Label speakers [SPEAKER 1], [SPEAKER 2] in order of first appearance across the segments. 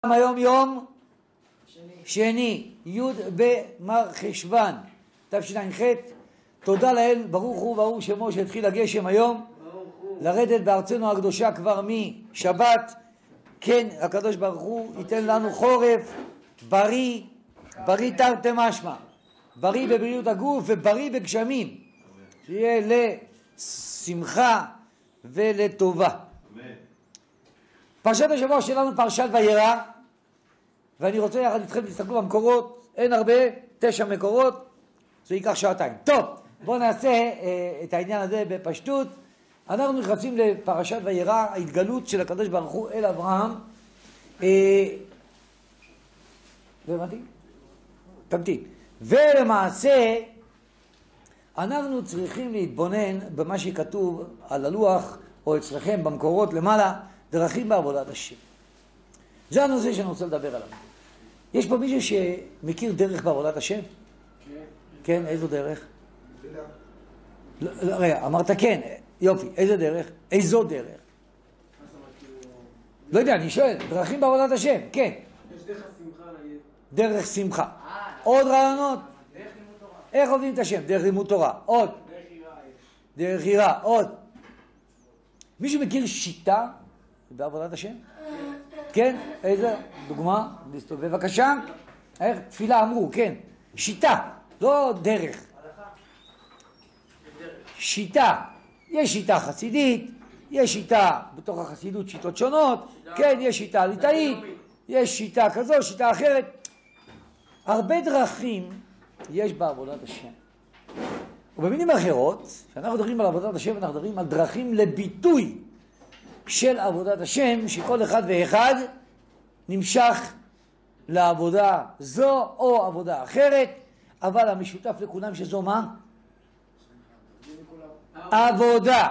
[SPEAKER 1] היום יום שני, י' במרחשוון, תשע"ח. תודה לאל, ברוך הוא וברוך שמו שהתחיל הגשם היום לרדת בארצנו הקדושה כבר משבת. כן, הקדוש ברוך הוא ייתן לנו חורף בריא, בריא תרתי משמע, בריא בבריאות הגוף ובריא בגשמים, שיהיה לשמחה ולטובה. פרשת השבוע שלנו פרשת וירא, ואני רוצה יחד איתכם להסתכלו במקורות, אין הרבה, 9 מקורות, זה ייקח שעתיים. טוב, בואו נעשה את העניין הזה בפשטות. אנחנו נכנסים לפרשת וירא, ההתגלות של הקדוש ברוך הוא אל אברהם. תמתין. ולמעשה אנחנו צריכים להתבונן במה שכתוב על הלוח או אצלכם במקורות למעלה, דרכים בעבודת השם. זה הנושא שאני רוצה לדבר עליו. יש פה מישהו שמכיר דרך בעבודת השם? כן, איזו דרך? רגע, אמרת כן, יופי, איזה דרך? איזו דרך? לא יודע, אני שואל, דרכים בעבודת השם, כן.
[SPEAKER 2] יש דרך השמחה נגיד.
[SPEAKER 1] דרך שמחה. עוד רעיונות?
[SPEAKER 2] דרך לימוד תורה.
[SPEAKER 1] איך עובדים את השם? דרך לימוד תורה. עוד?
[SPEAKER 2] דרך יראה יש.
[SPEAKER 1] דרך יראה. עוד? מישהו מכיר שיטה בעבודת השם? כן? איזה? דוגמה? בבקשה. איך? תפילה אמרו, כן. שיטה, לא דרך. שיטה. יש שיטה חסידית, יש שיטה בתוך החסידות, שיטות שונות, כן, יש שיטה ליטאית, יש שיטה כזו, שיטה אחרת. הרבה דרכים יש בעבודת השם. ובמילים אחרות, כשאנחנו מדברים על עבודת השם, אנחנו מדברים על דרכים לביטוי של עבודת השם, שכל אחד ואחד נמשך לעבודה זו או עבודה אחרת, אבל המשותף לכולם שזו מה? עבודה.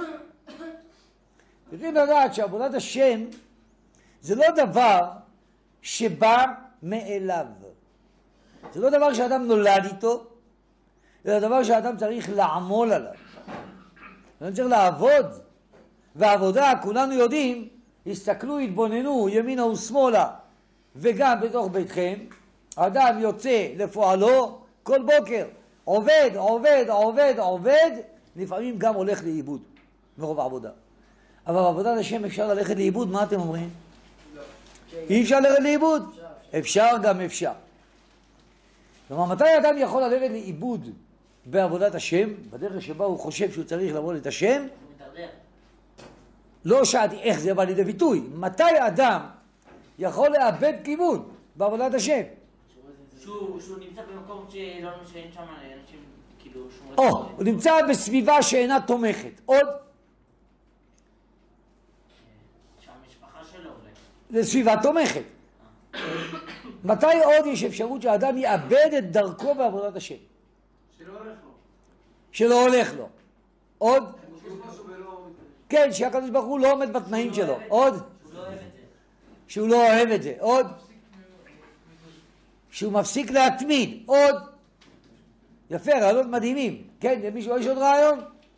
[SPEAKER 1] צריכים לדעת שעבודת השם זה לא דבר שבא מאליו. זה לא דבר שאדם נולד איתו, זה דבר שאדם צריך לעמול עליו. אדם צריך לעבוד. והעבודה, כולנו יודעים, הסתכלו, התבוננו ימינה ושמאלה, וגם בתוך ביתכם, האדם יוצא לפועלו כל בוקר, עובד, עובד, עובד, עובד, לפעמים גם הולך לאיבוד מרוב העבודה. אבל בעבודת השם אפשר ללכת לאיבוד, מה אתם אומרים? אי אפשר ללכת לאיבוד? אפשר גם אפשר. כלומר, מתי האדם יכול ללכת לאיבוד בעבודת השם, בדרך שבה הוא חושב שהוא צריך לעבוד את השם? לא שאלתי איך זה בא לידי ביטוי. מתי אדם יכול לאבד כיוון בעבודת השם?
[SPEAKER 3] שהוא נמצא במקום שאין שם אנשים, כאילו...
[SPEAKER 1] הוא נמצא בסביבה שאינה תומכת. עוד?
[SPEAKER 3] שהמשפחה שלו...
[SPEAKER 1] זה סביבה תומכת. מתי עוד יש אפשרות שהאדם יאבד את דרכו בעבודת השם?
[SPEAKER 2] שלא הולך לו.
[SPEAKER 1] שלא הולך לו. עוד? כן, שהקדוש ברוך הוא לא עומד בתנאים שלו. עוד? שהוא לא אוהב את זה. עוד? שהוא מפסיק להתמיד. עוד? יפה, רעיונות מדהימים. כן, למישהו יש עוד רעיון?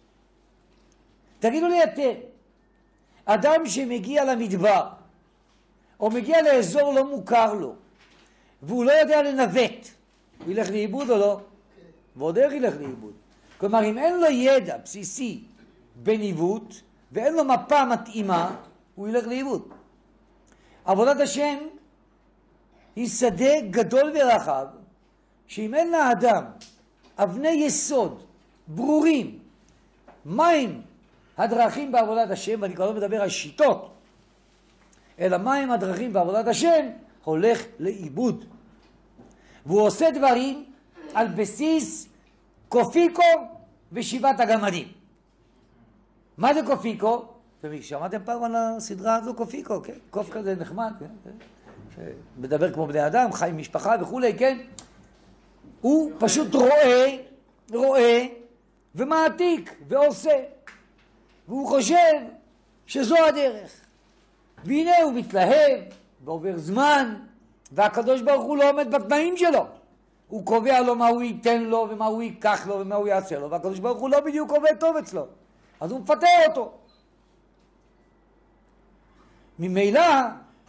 [SPEAKER 1] תגידו לי אתם, אדם שמגיע למדבר, או מגיע לאזור לא מוכר לו, והוא לא יודע לנווט, הוא ילך לאיבוד או לא? ועוד איך ילך לאיבוד. כלומר, אם אין לו ידע בסיסי בניווט, ואין לו מפה מתאימה, הוא ילך לאיבוד. עבודת השם היא שדה גדול ורחב, שאם אין לאדם אבני יסוד ברורים, מהם הדרכים בעבודת השם, ואני כבר לא מדבר על שיטות, אלא מהם הדרכים בעבודת השם, הולך לאיבוד. והוא עושה דברים על בסיס קופיקו ושבעת הגמדים. מה זה קופיקו? שמעתם פעם על הסדרה הזו קופיקו, כן? קוף כזה נחמד, כן? שמדבר כמו בני אדם, חי עם משפחה וכולי, כן? הוא פשוט רואה ומעתיק ועושה. והוא חושב שזו הדרך. והנה הוא מתלהב ועובר זמן, והקדוש ברוך הוא לא עומד בתנאים שלו. הוא קובע לו מה הוא ייתן לו ומה הוא ייקח לו ומה הוא יעשה לו, והקדוש ברוך הוא לא בדיוק עובד טוב אצלו. אז הוא מפטר אותו. ממילא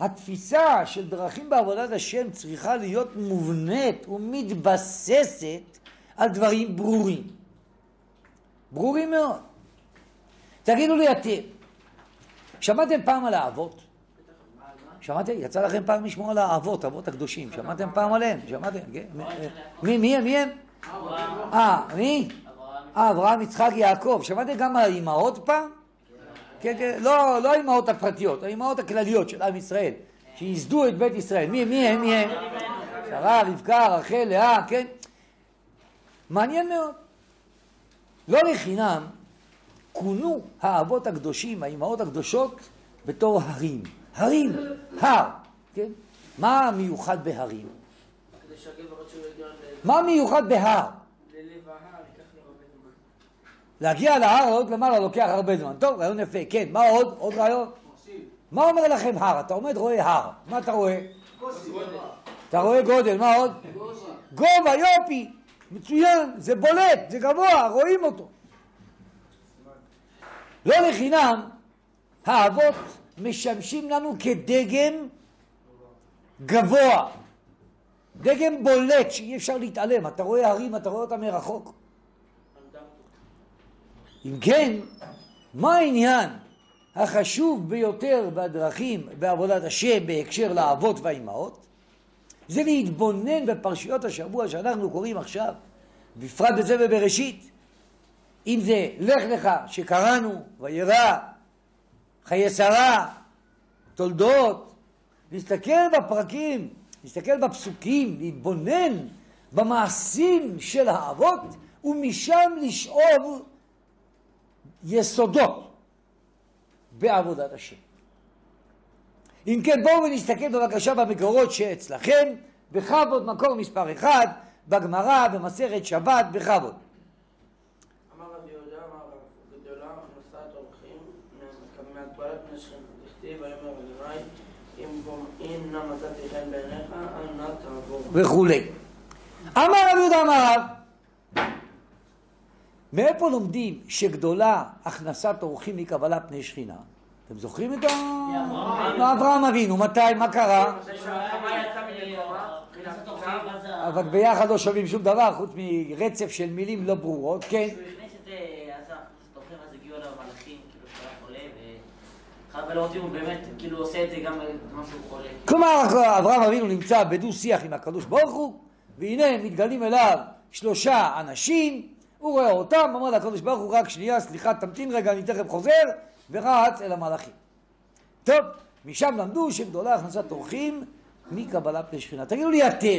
[SPEAKER 1] התפיסה של דרכים בעבודת השם צריכה להיות מובנית ומתבססת על דברים ברורים. ברורים מאוד. תגידו לי אתם, שמעתם פעם על האבות? שמעתם? יצא לכם פעם לשמוע על האבות, האבות הקדושים. שמעתם פעם עליהם? שמעתם? מי הם? מי? אברהם, יצחק, יעקב. שמעתם גם על האימהות פעם? כן, לא האימהות הפרטיות, האימהות הכלליות של עם ישראל, שיסדו את בית ישראל. מי הם? שרה, רבקה, רחל, לאה, כן? מעניין מאוד. לא לחינם כונו האבות הקדושים, האימהות הקדושות, בתור הרים. הרים, הר, כן? מה מיוחד בהרים? מה מיוחד בהר? להגיע להר, לעלות למעלה, לוקח הרבה זמן. טוב, רעיון יפה. כן, מה עוד? עוד רעיון? מה אומר לכם הר? אתה עומד, רואה הר. מה אתה רואה? אתה רואה גודל, מה עוד? גובה, יופי. מצוין, זה בולט, זה גבוה, רואים אותו. לא לחינם, האבות משמשים לנו כדגם גבוה. דגם בולט שאי אפשר להתעלם. אתה רואה הרים, אתה רואה אותם מרחוק. אם כן, מה העניין החשוב ביותר בדרכים בעבודת השם בהקשר לאבות והאימהות? זה להתבונן בפרשיות השבוע שאנחנו קוראים עכשיו, בפרט בזה ובראשית. אם זה לך לך שקראנו, וירא, חיי שרה, תולדות, להסתכל בפרקים, להסתכל בפסוקים, להתבונן במעשים של האבות, ומשם לשאוב יסודות בעבודת השם. אם כן, בואו ונסתכל בבקשה במקורות שאצלכם, בכבוד, מקור מספר 1, בגמרא, במסכת שבת, בכבוד.
[SPEAKER 4] אמר רבי יהודה, אמר רב גדולה, הכנסת אורחים, מהגבלת בני שכם, לכתיב, ויאמר אדוני, אם נא מצאתי חן בעיניך, אל נא תעבור.
[SPEAKER 1] וכולי. אמר רבי יהודה, אמר רב, מאיפה לומדים שגדולה הכנסת אורחים מקבלה פני שכינה? אתם זוכרים את אברהם אבינו? מתי? מה קרה? אבל ביחד לא שומעים שום דבר חוץ מרצף של מילים לא ברורות, כן?
[SPEAKER 3] כשהוא הכניס את הכנסת אורחים, אז הגיעו אליו מלאכים, כאילו שהוא היה חולה, ואחד בלעותים הוא באמת כאילו עושה את זה גם במה שהוא חולה.
[SPEAKER 1] כלומר, אברהם אבינו נמצא בדו שיח עם הקדוש ברוך הוא, והנה מתגלים אליו 3 אנשים, הוא רואה אותם, אומר לקדוש ברוך הוא, רק שנייה, סליחה, תמתין רגע, אני תכף חוזר, ורץ אל המלאכים. טוב, משם למדו שגדולה הכנסת אורחים מקבלה פני שכינה. תגידו לי אתם,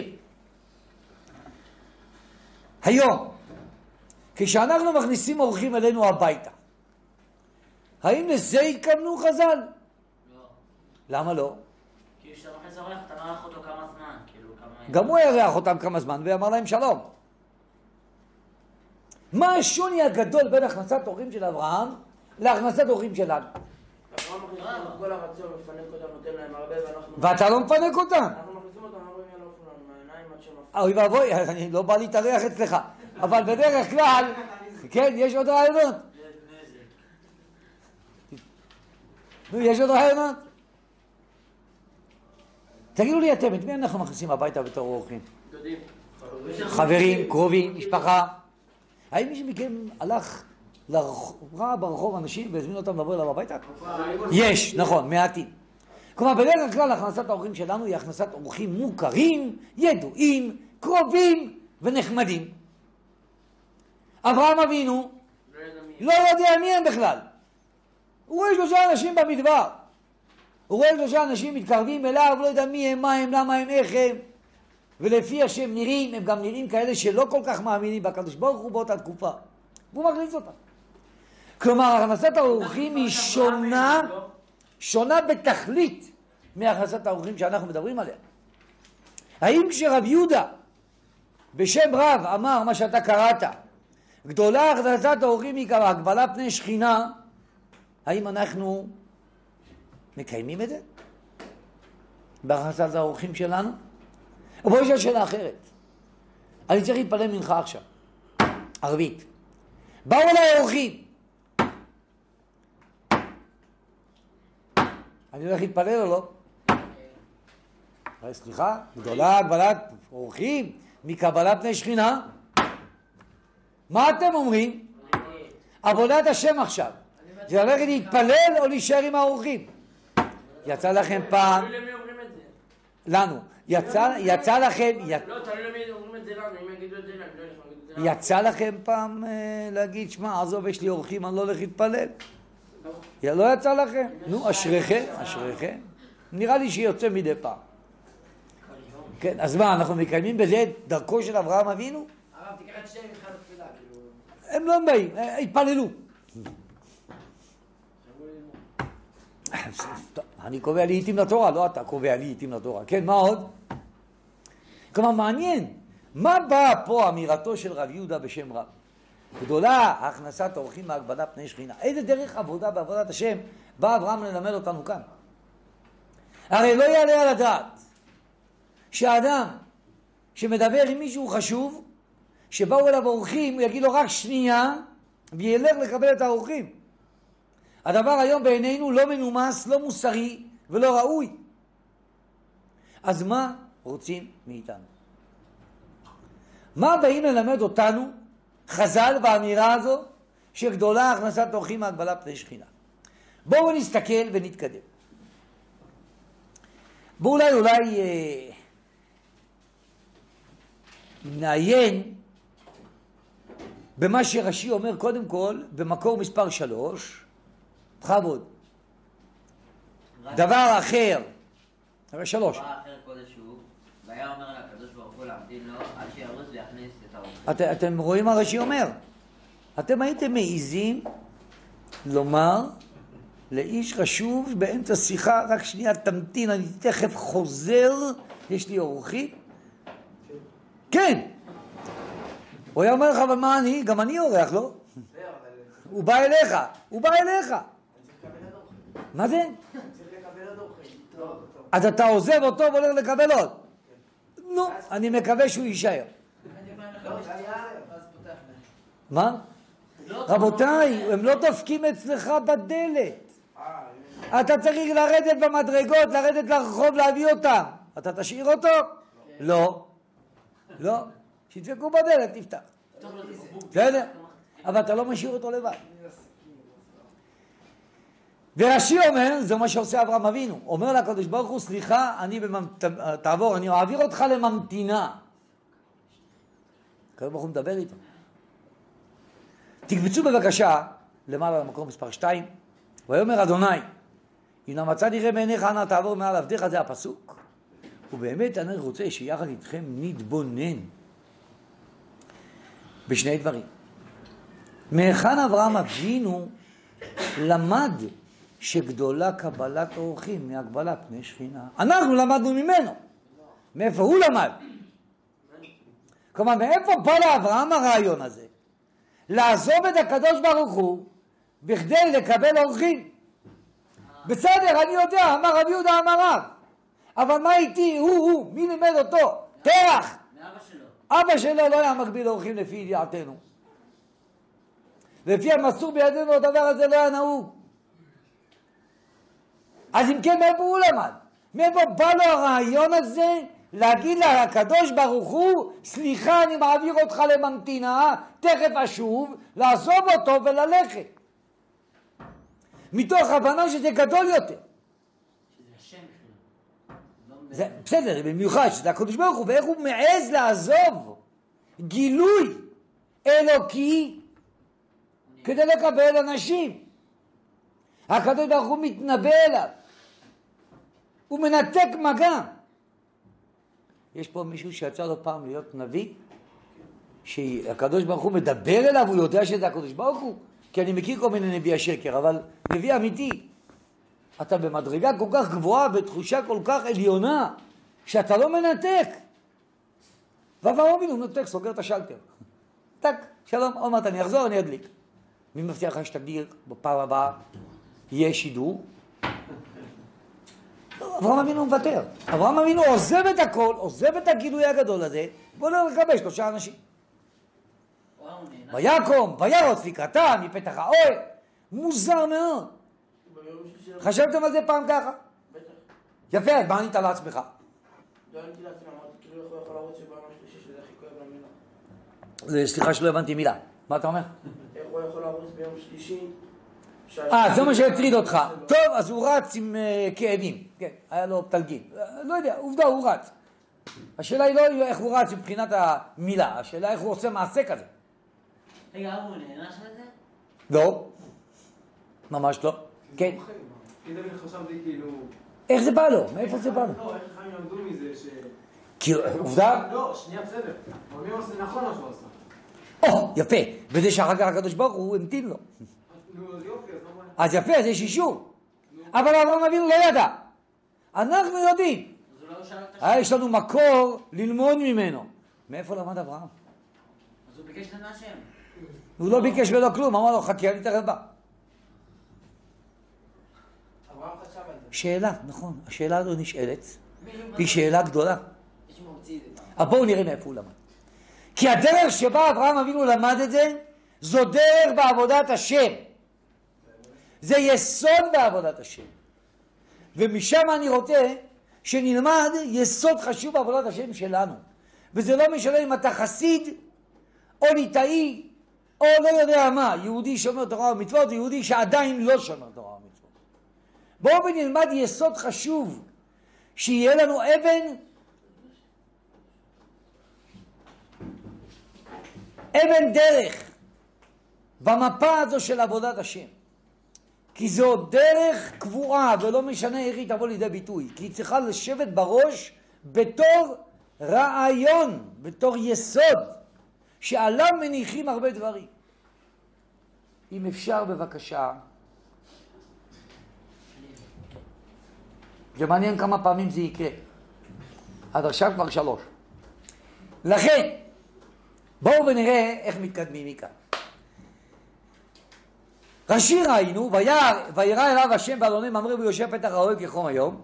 [SPEAKER 1] היום, כשאנחנו מכניסים אורחים אלינו הביתה, האם לזה התכוונו חז"ל?
[SPEAKER 3] לא.
[SPEAKER 1] למה לא?
[SPEAKER 3] כי כשאתה מכניס אורח, אתה מארח אותו כמה זמן, כאילו כמה...
[SPEAKER 1] גם הוא ירח אותם כמה זמן ואמר להם שלום. מה השוני הגדול בין הכנסת אורחים של אברהם להכנסת אורחים שלנו?
[SPEAKER 4] אברהם מכניס את כל הרצון, מפנק אותם, נותן להם הרבה, ואנחנו...
[SPEAKER 1] ואתה לא מפנק אותם.
[SPEAKER 4] אנחנו מכניסים אותם, אומרים יאללה אופנו לנו מהעיניים עד שמפנק.
[SPEAKER 1] אוי ואבוי, אני לא בא להתארח אצלך. אבל בדרך כלל, כן, יש עוד רעיונות. נו, יש עוד רעיונות. תגידו לי אתם, את מי אנחנו מכניסים הביתה בתור אורחים?
[SPEAKER 4] דודים.
[SPEAKER 1] חברים, קרובים, משפחה. האם מישהו מכם הלך ראה ברחוב אנשים והזמין אותם לבוא אליו הביתה? יש, נכון, מעטים. כלומר, בדרך כלל הכנסת האורחים שלנו היא הכנסת אורחים מוכרים, ידועים, קרובים ונחמדים. אברהם אבינו לא יודע מי הם בכלל. הוא רואה 3 אנשים במדבר. הוא רואה 3 אנשים מתקרבים אליו, לא יודע מי הם, מה הם, למה הם, איך הם. ולפי השם נראים, הם גם נראים כאלה שלא כל כך מאמינים בקדוש ברוך הוא באותה תקופה. והוא מכניס אותם. כלומר, הכנסת האורחים היא שונה בתכלית מהכנסת האורחים שאנחנו מדברים עליה. האם כשרב יהודה בשם רב אמר מה שאתה קראת, גדולה הכנסת האורחים היא הגבלה פני שכינה, האם אנחנו מקיימים את זה? בהכנסת האורחים שלנו? או בואי שאלה שאלה אחרת. אני צריך להתפלל מנחה עכשיו. ערבית. באו אליי אורחים. אני הולך להתפלל או לא? סליחה, גדולה הגבלת אורחים מקבלת פני שכינה. מה אתם אומרים? עבודת השם עכשיו. זה ללכת להתפלל או להישאר עם האורחים? יצא לכם פעם...
[SPEAKER 4] תלוי למי אומרים את זה.
[SPEAKER 1] לנו. יצא לכם...
[SPEAKER 4] לא, תלוי למי אומרים את זה לנו, אם יגידו את זה לנו, לא יגידו את זה לנו.
[SPEAKER 1] יצא לכם פעם להגיד, שמע, עזוב, יש לי אורחים, אני לא הולך להתפלל. לא יצא לכם? נו, אשריכם, אשריכם. נראה לי שיוצא מדי פעם. כן, אז מה, אנחנו מקיימים בזה את דרכו של אברהם אבינו?
[SPEAKER 2] הרב, תיקח את שניהם איתך לתפילה, כאילו...
[SPEAKER 1] הם לא באים, התפללו. טוב, אני קובע לי עיתים לתורה, לא אתה קובע לי עיתים לתורה. כן, מה עוד? כלומר, מעניין, מה באה פה אמירתו של רב יהודה בשם רב? גדולה הכנסת אורחים מהגבלה פני שכינה. איזה דרך עבודה בעבודת השם בא אברהם ללמד אותנו כאן? הרי לא יעלה על הדעת שהאדם שמדבר עם מישהו חשוב, שבאו אליו אורחים, הוא יגיד לו רק שנייה, וילך לקבל את האורחים. הדבר היום בעינינו לא מנומס, לא מוסרי ולא ראוי. אז מה רוצים מאיתנו? מה באים ללמד אותנו חז"ל באמירה הזו שגדולה הכנסת אורחים מהגבלה פני שכינה? בואו נסתכל ונתקדם. בואו אולי נעיין במה שרש"י אומר קודם כל במקור מספר 3. בכבוד. דבר אחר. דבר 3.
[SPEAKER 3] דבר אחר קודש הוא, והיה אומר לקדוש ברוך הוא להמתין לו עד שירוץ ויכניס את האורחים.
[SPEAKER 1] אתם רואים מה רש"י אומר? אתם הייתם מעיזים לומר לאיש חשוב באמצע שיחה, רק שנייה תמתין, אני תכף חוזר, יש לי אורחים? כן. הוא היה אומר לך, אבל מה אני? גם אני אורח, לא? הוא בא אליך, הוא בא אליך. מה זה? אז אתה עוזב אותו והולך לקבל עוד. נו, אני מקווה שהוא יישאר. מה? רבותיי, הם לא דופקים אצלך בדלת. אתה צריך לרדת במדרגות, לרדת לרחוב, להביא אותם. אתה תשאיר אותו? לא. לא. שידפקו בדלת, תפתח. בסדר? אבל אתה לא משאיר אותו לבד. ורש"י אומר, זה מה שעושה אברהם אבינו. אומר לקדוש ברוך הוא, סליחה, תעבור, אני אעביר אותך לממתינה. הקדוש ברוך הוא מדבר איתו. תקבצו בבקשה למעלה למקום מספר 2. ויאמר אדוני, אם המצא יראה בעיניך אנא תעבור מעל עבדיך, זה הפסוק. ובאמת אני רוצה שיחד איתכם נתבונן בשני דברים. מהיכן אברהם אבינו למד שגדולה קבלת אורחים מהגבלה פני שכינה? אנחנו למדנו ממנו. מאיפה הוא למד? כלומר, מאיפה בא לאברהם הרעיון הזה? לעזוב את הקדוש ברוך הוא בכדי לקבל אורחים. בסדר, אני יודע, אמר רב יהודה אמר רב. אבל מה איתי? הוא, מי לימד אותו? תרח.
[SPEAKER 3] מאבא שלו.
[SPEAKER 1] אבא שלו לא היה מקביל אורחים לפי ידיעתנו. לפי המסור בידינו הדבר הזה לא היה נהוג. אז אם כן, מאיפה הוא למד? מאיפה בא לו הרעיון הזה להגיד לקדוש ברוך הוא, סליחה, אני מעביר אותך לממתינה, תכף אשוב, לעזוב אותו וללכת. מתוך הבנה שזה גדול יותר.
[SPEAKER 3] שזה השם בכלל.
[SPEAKER 1] זה, בסדר, במיוחד שזה הקדוש ברוך הוא, ואיך הוא מעז לעזוב גילוי אלוקי כדי לקבל אנשים. הקדוש ברוך הוא מתנבא אליו. הוא מנתק מגע. יש פה מישהו שיצא לו פעם להיות נביא, שהקדוש ברוך הוא מדבר אליו, הוא יודע שזה הקדוש ברוך הוא, כי אני מכיר כל מיני נביא השקר, אבל נביא אמיתי. אתה במדרגה כל כך גבוהה, בתחושה כל כך עליונה, שאתה לא מנתק. ואברהם אבינו מנתק, סוגר את השלטר. טק, שלום, עוד מעט אני אחזור, אני אדליק. מי מבטיח לך שתגדיר בפעם הבאה יהיה שידור? אברהם אבינו מוותר. אברהם אבינו עוזב את הכל, עוזב את הגילוי הגדול הזה, והולך לקבל 3 אנשים. ויקום, וירוץ לקראתם מפתח האוהל. מוזר מאוד. חשבתם על זה פעם ככה? יפה, מה ענית לעצמך?
[SPEAKER 4] לא עליתי לעצמי, אמרתי, כאילו איך הוא יכול לרוץ שביום השלישי שזה הכי כואב למילה.
[SPEAKER 1] סליחה שלא הבנתי מילה. מה אתה אומר?
[SPEAKER 4] איך הוא יכול לרוץ ביום שלישי?
[SPEAKER 1] זה מה שהטריד אותך. טוב, אז הוא רץ עם כאבים. כן, היה לו פתלגים. לא יודע, עובדה, הוא רץ. השאלה היא לא איך הוא רץ מבחינת המילה, השאלה איך הוא עושה מעשה כזה.
[SPEAKER 3] רגע, הוא נהנש מזה?
[SPEAKER 1] לא, ממש לא. כן.
[SPEAKER 5] כי תמיד חשבתי כאילו...
[SPEAKER 1] איך זה בא לו? מאיפה זה בא לו?
[SPEAKER 5] לא, איך חיים למדו מזה ש...
[SPEAKER 1] כי עובדה...
[SPEAKER 5] לא, שנייה בסדר. אבל מי עושה נכון מה שהוא עשה?
[SPEAKER 1] יפה. וזה שאחר כך הקדוש ברוך הוא המתין לו.
[SPEAKER 5] נו, אז יופי, אז לא מה...
[SPEAKER 1] אז יפה, אז יש אישור. אבל אברהם אבינו לא ידע. אנחנו יודעים.
[SPEAKER 3] אז אולי הוא שאל את השם.
[SPEAKER 1] יש לנו מקור ללמוד ממנו. מאיפה למד אברהם?
[SPEAKER 3] אז הוא ביקש לנה השם.
[SPEAKER 1] הוא לא ביקש ולא כלום, אמר לו חכה, אני תכף בא.
[SPEAKER 4] אברהם חשב על זה.
[SPEAKER 1] שאלה, נכון, השאלה הזו נשאלת, היא שאלה גדולה.
[SPEAKER 3] יש ממציא את זה.
[SPEAKER 1] אבל בואו נראה מאיפה הוא למד. כי הדרך שבה אברהם אבינו למד את זה, זו דרך בעבודת השם. זה יסוד בעבודת השם. ומשם אני רוצה שנלמד יסוד חשוב בעבודת השם שלנו. וזה לא משנה אם אתה חסיד, או ליטאי, או לא יודע מה, יהודי שומר תורה ומצוות, או יהודי שעדיין לא שומר תורה ומצוות. בואו ונלמד יסוד חשוב, שיהיה לנו אבן דרך במפה הזו של עבודת השם. כי זו דרך קבועה, ולא משנה איך היא תבוא לידי ביטוי, כי היא צריכה לשבת בראש בתור רעיון, בתור יסוד, שעליו מניחים הרבה דברים. אם אפשר בבקשה, זה מעניין כמה פעמים זה יקרה. עד עכשיו כבר 3. לכן, בואו ונראה איך מתקדמים מכאן. רש"י ראינו, וירא אליו השם באלוני ממרא ויושב פתח האוהל כחום היום.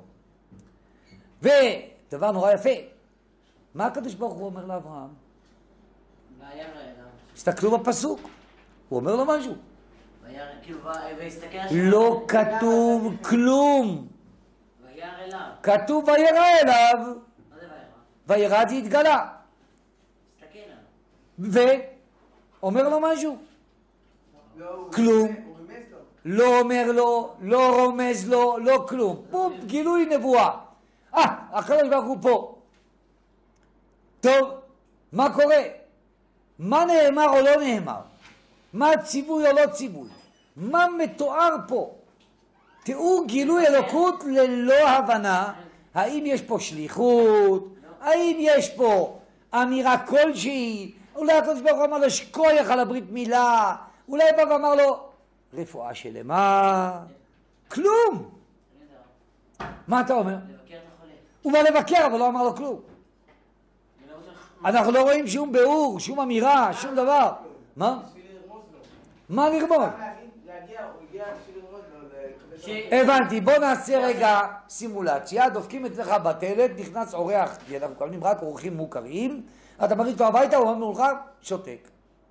[SPEAKER 1] ודבר נורא יפה, מה הקדוש ברוך הוא אומר לאברהם?
[SPEAKER 3] וירא אליו.
[SPEAKER 1] תסתכלו בפסוק, הוא אומר לו משהו.
[SPEAKER 3] כאילו, והסתכל...
[SPEAKER 1] לא כתוב כלום.
[SPEAKER 3] וירא אליו.
[SPEAKER 1] כתוב וירא אליו.
[SPEAKER 3] מה זה וירא?
[SPEAKER 1] וירא זה התגלה.
[SPEAKER 3] הסתכל עליו.
[SPEAKER 1] ואומר לו משהו.
[SPEAKER 5] לא,
[SPEAKER 1] כלום.
[SPEAKER 5] הוא רמז לו.
[SPEAKER 1] לא אומר לו, לא רומז לו, לא כלום. בום, גילוי נבואה. הקדוש ברוך הוא פה. טוב, מה קורה? מה נאמר או לא נאמר? מה ציווי או לא ציווי? מה מתואר פה? תיאור גילוי אלוקות ללא הבנה. האם יש פה שליחות? האם יש פה אמירה כלשהי? אולי הקדוש ברוך הוא אמר לו שכוח על הברית מילה? אולי בא ואמר לו רפואה שלמה? כלום. מה אתה אומר?
[SPEAKER 3] לבקר את החולה.
[SPEAKER 1] הוא בא לבקר אבל לא אמר לו כלום. אנחנו לא רואים שום ביאור, שום אמירה, שום דבר. מה?
[SPEAKER 5] בשביל לרמוז לו.
[SPEAKER 1] מה לרמוז?
[SPEAKER 5] להגיע, הוא הגיע בשביל לרמוז לו.
[SPEAKER 1] הבנתי, בוא נעשה רגע סימולציה, דופקים אצלך בטלת, נכנס אורח, כי אנחנו מקבלים רק אורחים מוכרים, אתה מריץ אותו הביתה, הוא אומר לך, שותק.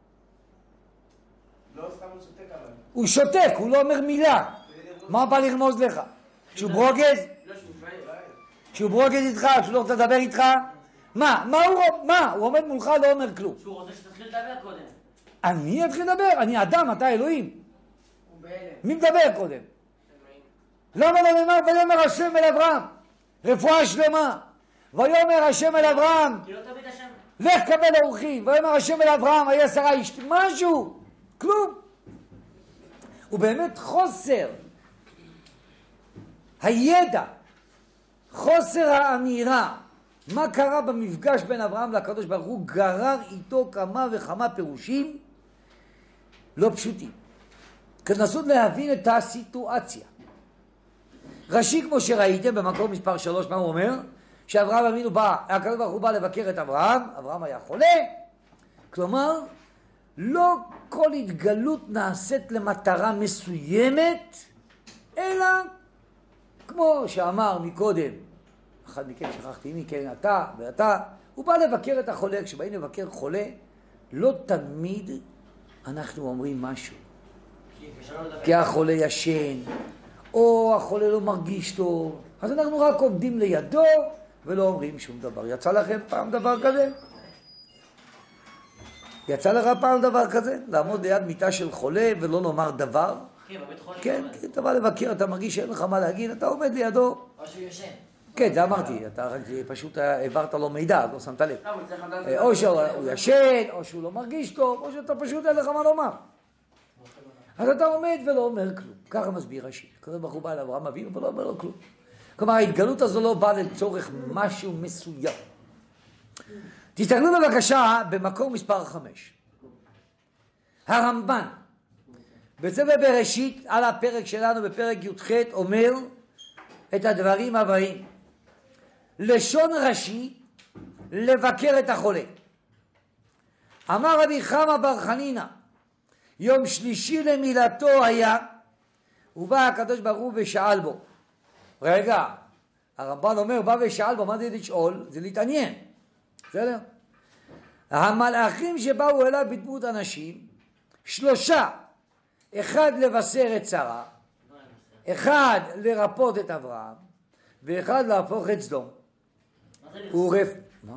[SPEAKER 5] לא סתם הוא שותק אבל.
[SPEAKER 1] הוא שותק, הוא לא אומר מילה. מה בא לרמוז לך? שהוא ברוגז?
[SPEAKER 3] לא, שהוא מתבייש.
[SPEAKER 1] שהוא ברוגז איתך, שהוא לא רוצה לדבר איתך? מה? הוא עומד מולך, לא אומר כלום.
[SPEAKER 3] שהוא רוצה שתתחיל לדבר קודם.
[SPEAKER 1] אני אתחיל לדבר? אני אדם, אתה אלוהים.
[SPEAKER 4] הוא בהלם.
[SPEAKER 1] מי מדבר קודם? למה לא נאמר ויאמר השם אל אברהם? רפואה שלמה. ויאמר השם אל אברהם,
[SPEAKER 3] כי לא תמיד השם.
[SPEAKER 1] לך קבל אורחים. ויאמר השם אל אברהם, היה שרה אשתי. משהו. כלום. ובאמת חוסר הידע, חוסר האמירה, מה קרה במפגש בין אברהם לקדוש ברוך הוא, גרר איתו כמה וכמה פירושים לא פשוטים. כנסות להבין את הסיטואציה. רש"י, כמו שראיתם במקום מספר 3, מה הוא אומר? שאברהם אבינו בא, הקדוש ברוך הוא בא לבקר את אברהם, אברהם היה חולה, כלומר, לא כל התגלות נעשית למטרה מסוימת, אלא, כמו שאמר מקודם, אחד מכם שכחתי מי, כן, אתה ואתה, הוא בא לבקר את החולה. כשבאים לבקר חולה, לא תמיד אנחנו אומרים משהו. כי החולה ישן, או החולה לא מרגיש טוב, אז אנחנו רק עומדים לידו, ולא אומרים שום דבר. יצא לכם פעם דבר כזה? יצא לך פעם דבר כזה? לעמוד ליד מיטה של חולה ולא לומר דבר?
[SPEAKER 3] אחי, בבית חולים.
[SPEAKER 1] כן, אתה בא לבקר, אתה מרגיש שאין לך מה להגיד, אתה עומד לידו.
[SPEAKER 2] או שהוא יושן.
[SPEAKER 1] כן, זה אמרתי, אתה רק פשוט העברת לו מידע, לא שמת לב.
[SPEAKER 4] לא, הוא צריך לדעת...
[SPEAKER 1] או שהוא ישן, או שהוא לא מרגיש טוב, או שאתה פשוט אין לך מה לומר. אז אתה עומד ולא אומר כלום. ככה מסביר רש"י. הקדוש ברוך הוא בא אל אברהם אבינו ולא אומר לו כלום. כלומר, ההתגלות הזו לא באה לצורך משהו מסוים. תסתכלו בבקשה במקור מספר 5. הרמב"ן, בספר בראשית, על הפרק שלנו בפרק י"ח, אומר את הדברים הבאים. לשון רש"י, לבקר את החולה. אמר רבי חמא בר חנינא, יום שלישי למילתו היה, ובא הקדוש ברוך הוא ושאל בו. רגע, הרמב"ן אומר, בא ושאל בו, מה זה לשאול? זה להתעניין. בסדר? המלאכים שבאו אליו בדמות אנשים, 3, אחד לבשר את שרה, אחד לרפות את אברהם, ואחד להפוך את סדום. הוא רף... מה?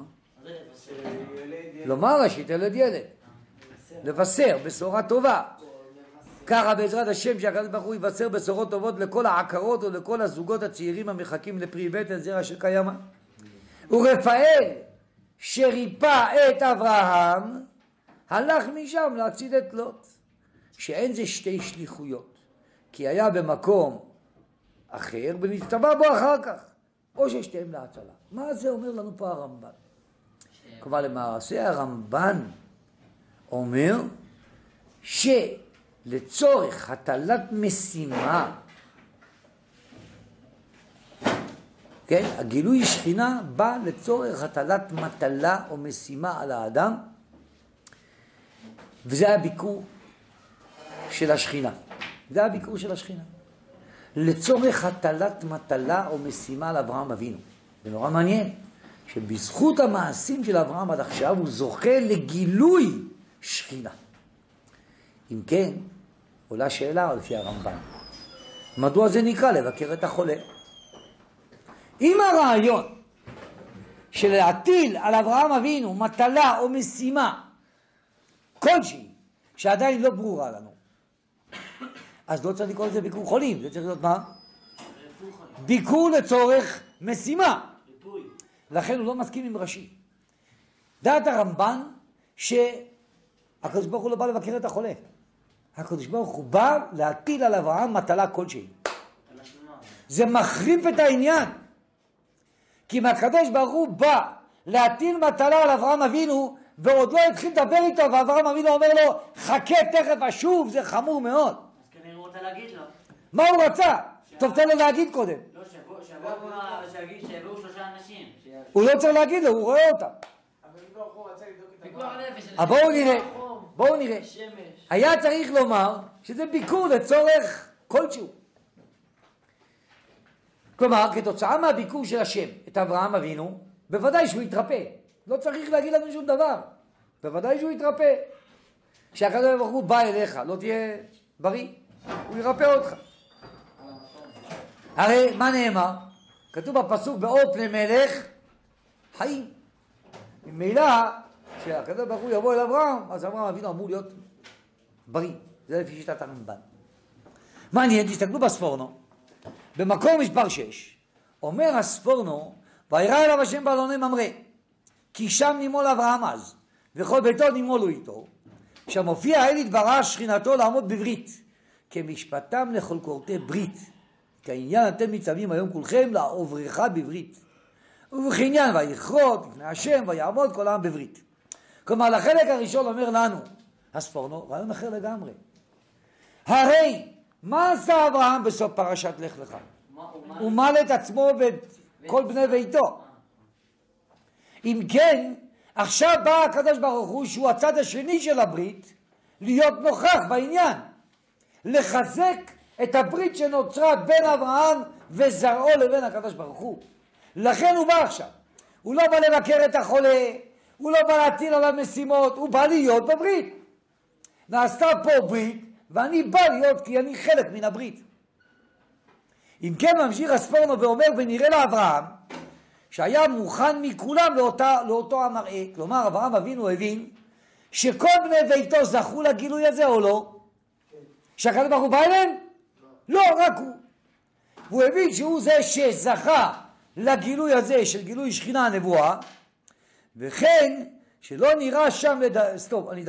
[SPEAKER 1] לומר לה שתלד ילד. לבשר, בשורה טובה. ככה בעזרת השם שהקדוש ברוך הוא יבשר בשורות טובות לכל העקרות ולכל הזוגות הצעירים המחכים לפרי בטן זרע של קיימא. ורפאל שריפא את אברהם הלך משם להציל את לוט. שאין זה שתי שליחויות, כי היה במקום אחר ונצטווה בו אחר כך, או ששתיהם להצלה. מה זה אומר לנו פה הרמב"ן? כלומר למעשה הרמב"ן אומר שלצורך הטלת משימה, כן, הגילוי שכינה בא לצורך הטלת מטלה או משימה על האדם, וזה הביקור של השכינה. זה הביקור של השכינה. לצורך הטלת מטלה או משימה על אברהם אבינו. זה נורא מעניין, שבזכות המעשים של אברהם עד עכשיו הוא זוכה לגילוי שכינה. אם כן, עולה שאלה לפי הרמב"ן. מדוע זה נקרא לבקר את החולה? אם הרעיון של להטיל על אברהם אבינו מטלה או משימה כלשהי, שעדיין לא ברורה לנו, אז לא צריך לקרוא לזה ביקור חולים, זה צריך להיות מה? ביקור לצורך משימה. לכן הוא לא מסכים עם רש"י. דעת הרמב"ן שהקדוש ברוך הוא לא בא לבקר את החולה. הקדוש ברוך הוא בא להטיל על אברהם מטלה כלשהי. זה מחריף את העניין. כי אם הקדוש ברוך הוא בא להטיל מטלה על אברהם אבינו, ועוד לא התחיל לדבר איתו, ואברהם אבינו אומר לו, חכה תכף אשוב, זה חמור מאוד.
[SPEAKER 3] אז כנראה הוא רוצה להגיד לו.
[SPEAKER 1] מה הוא רצה? טוב, תן לו להגיד קודם.
[SPEAKER 3] לא, שיבואו 3 אנשים.
[SPEAKER 1] הוא לא צריך להגיד לו, הוא רואה אותם.
[SPEAKER 2] פיקוח נפש.
[SPEAKER 1] בואו נראה. היה צריך לומר שזה ביקור לצורך כלשהו. כלומר, כתוצאה מהביקור של השם את אברהם אבינו, בוודאי שהוא יתרפא. לא צריך להגיד לנו שום דבר. בוודאי שהוא יתרפא. כשהקדוש ברוך הוא בא אליך, לא תהיה בריא, הוא ירפא אותך. הרי מה נאמר? כתוב בפסוק באות למלך חיים. ממילא, כשהקדוש ברוך הוא יבוא אל אברהם, אז אברהם אבינו אמור להיות בריא. זה לפי שיטת הרמב"ן. מעניין, תסתכלו בספורנו. במקור מספר 6, אומר הספורנו, וירא אליו השם בעלוני ממרא, כי שם נימול אברהם אז, וכל ביתו נימולו איתו, שם הופיע האל יתברך שכינתו לעמוד בברית, כמשפטם לכל כורתי ברית, כעניין אתם מצווים היום כולכם לעוברך בברית, ובכעניין ויכרות לפני השם ויעמוד כל העם בברית. כלומר לחלק הראשון אומר לנו הספורנו, רעיון אחר לגמרי. הרי מה עשה אברהם בסוף פרשת לך לך? הוא מל את עצמו וכל בני ביתו. אם כן, עכשיו בא הקדוש ברוך הוא שהוא הצד השני של הברית, להיות נוכח בעניין, לחזק את הברית שנוצרה בין אברהם וזרעו לבין הקדוש ברוך הוא. לכן הוא בא עכשיו. הוא לא בא לבקר את החולה, הוא לא בא להטיל עליו משימות, הוא בא להיות בברית. נעשתה פה ברית, ואני בא להיות כי אני חלק מן הברית. אם כן ממשיך הספורנו ואומר ונראה לאברהם שהיה מוכן מכולם לאותו המראה. כלומר, אברהם אבינו הבין שכל בני ביתו זכו לגילוי הזה או לא? שהקדוש ברוך הוא בא אליהם? לא, רק הוא. הוא הבין שהוא זה שזכה לגילוי הזה של גילוי שכינה הנבואה, וכן שלא נראה שם סטופ, אני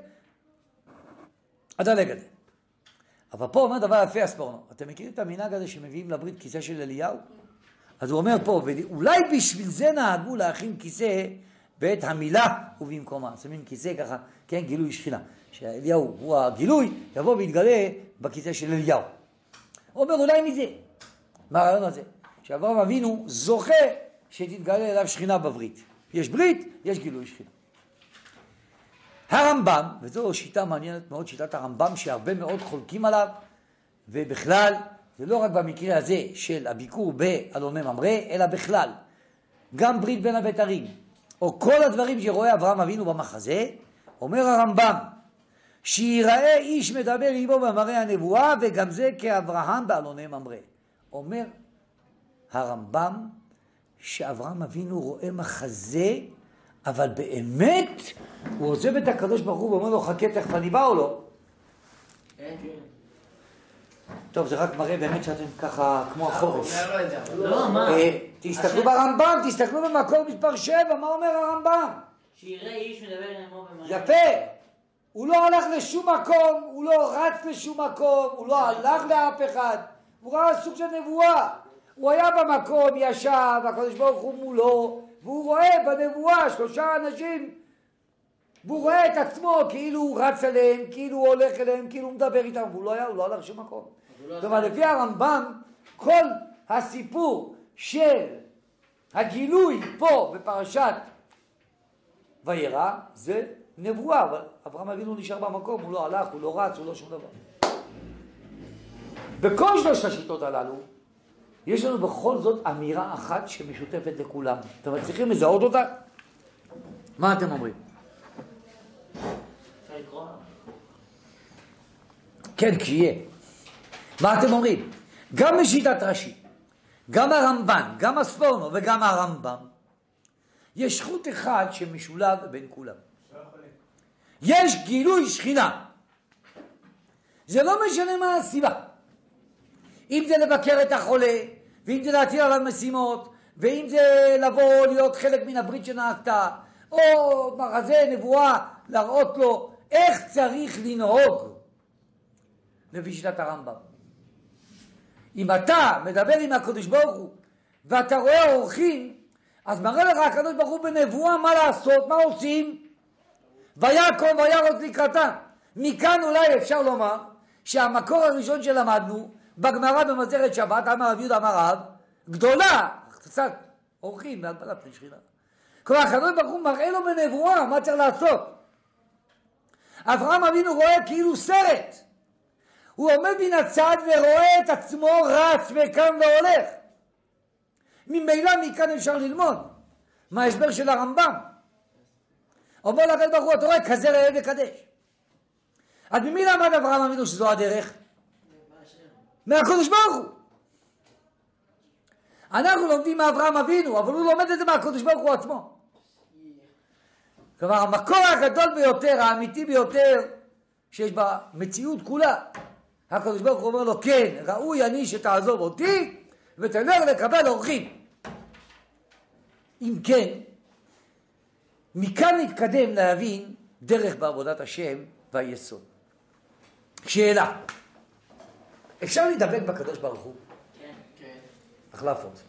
[SPEAKER 1] אדלג על זה. אבל פה אומר דבר יפה הספורנו. אתם מכירים את המנהג הזה שמביאים לברית כיסא של אליהו? אז הוא אומר פה, אולי בשביל זה נהגו להכין כיסא בעת המילה ובמקומה. שמים כיסא ככה, כן, גילוי שכינה. שאליהו הוא הגילוי, יבוא ויתגלה בכיסא של אליהו. הוא אומר אולי מזה. מה הרעיון הזה? שאברהם אבינו זוכה שתתגלה אליו שכינה בברית. יש ברית, יש גילוי שכינה. הרמב"ם, וזו שיטה מעניינת מאוד, שיטת הרמב"ם, שהרבה מאוד חולקים עליו, ובכלל, זה לא רק במקרה הזה של הביקור באלוני ממרא, אלא בכלל, גם ברית בין הבתרים, או כל הדברים שרואה אברהם אבינו במחזה, אומר הרמב"ם, שיראה איש מדבר עמו במראה הנבואה, וגם זה כאברהם באלוני ממרא. אומר הרמב"ם, שאברהם אבינו רואה מחזה, אבל באמת הוא עוזב את הקדוש ברוך הוא ואומר לו חכה תכף אני בא או לא? טוב, זה רק מראה באמת שאתם ככה כמו החורף.
[SPEAKER 3] לא, מה?
[SPEAKER 1] תסתכלו ברמב"ם, תסתכלו במקור מספר 7, מה אומר הרמב"ם?
[SPEAKER 3] שיראה איש מדבר עמו במראה.
[SPEAKER 1] יפה, הוא לא הלך לשום מקום, הוא לא רץ לשום מקום, הוא לא הלך לאף אחד, הוא ראה סוג של נבואה. הוא היה במקום, ישב, הקדוש ברוך הוא מולו, והוא רואה בנבואה 3 אנשים, והוא רואה את עצמו כאילו הוא רץ אליהם, כאילו הוא הולך אליהם, כאילו הוא מדבר איתם, והוא לא הלך לשום מקום. זאת אומרת, לפי הרמב"ם, כל הסיפור של הגילוי פה בפרשת וירא, זה נבואה, אבל אברהם אבינו נשאר במקום, הוא לא הלך, הוא לא רץ, הוא לא שום דבר. בכל 3 השיטות הללו, יש לנו בכל זאת אמירה אחת שמשותפת לכולם. אתם צריכים לזהות אותה? מה אתם אומרים?
[SPEAKER 3] אפשר לקרוא?
[SPEAKER 1] כן, כשיהיה. מה אתם אומרים? גם בשיטת רש"י, גם הרמב"ן, גם הספורנו וגם הרמב"ם, יש חוט אחד שמשולב בין כולם. יש גילוי שכינה. זה לא משנה מה הסיבה. אם זה לבקר את החולה, ואם זה להטיל עליו משימות, ואם זה לבוא להיות חלק מן הברית שנעשתה, או מחזה נבואה להראות לו איך צריך לנהוג, לפי שיטת הרמב"ם. אם אתה מדבר עם הקדוש ברוך הוא, ואתה רואה אורחים, אז מראה לך הקדוש ברוך הוא בנבואה מה לעשות, מה עושים, ויקום וירוץ לקראתם. מכאן אולי אפשר לומר שהמקור הראשון שלמדנו, בגמרא במסכת שבת, אמר רב יהודה אמר רב, גדולה, קצת אורחים בהגבלת פני שכינה. כלומר, הקדוש ברוך הוא מראה לו בנבואה מה צריך לעשות. אברהם אבינו רואה כאילו סרט. הוא עומד מן הצד ורואה את עצמו רץ וכאן והולך. ממילא מכאן אפשר ללמוד מה ההסבר של הרמב"ם. אומר לקדוש ברוך הוא, אתה רואה כזה ראה וקדש. אז ממי למד אברהם אבינו שזו הדרך? מהקדוש ברוך הוא. אנחנו לומדים מאברהם אבינו, אבל הוא לומד את זה מהקדוש ברוך הוא עצמו. כלומר, המקור הגדול ביותר, האמיתי ביותר, שיש במציאות כולה, הקדוש ברוך הוא אומר לו, כן, ראוי אני שתעזוב אותי, ותלך לקבל אורחים. אם כן, מכאן נתקדם להבין דרך בעבודת השם והיסוד. שאלה, אפשר להידבק בקדוש ברוך הוא?
[SPEAKER 3] כן. כן.
[SPEAKER 1] החלפות.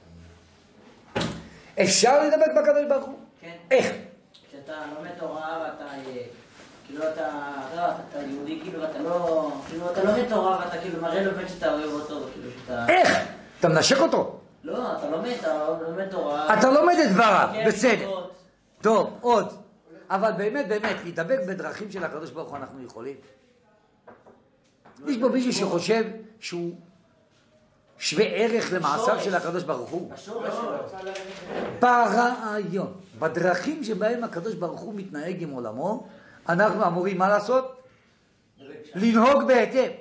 [SPEAKER 1] אפשר להידבק בקדוש ברוך הוא?
[SPEAKER 3] כן.
[SPEAKER 1] איך?
[SPEAKER 3] כשאתה לומד תורה ואתה, כאילו אתה יהודי, כאילו אתה לא, כאילו אתה לומד תורה ואתה כאילו מראה לו באמת שאתה אוהב אותו, כאילו שאתה...
[SPEAKER 1] איך? אתה מנשק אותו?
[SPEAKER 3] לא, אתה לומד תורה...
[SPEAKER 1] אתה לומד את דבריו,
[SPEAKER 3] כן,
[SPEAKER 1] בסדר.
[SPEAKER 3] עוד.
[SPEAKER 1] טוב, עוד. אבל באמת, להידבק בדרכים של הקדוש ברוך הוא אנחנו יכולים. יש בו מישהו שחושב שהוא שווה ערך למעשיו של הקדוש ברוך הוא.
[SPEAKER 3] השורש שלו.
[SPEAKER 1] ברעיון, בדרכים שבהם הקדוש ברוך הוא מתנהג עם עולמו, אנחנו אמורים מה לעשות? לנהוג בהתאם.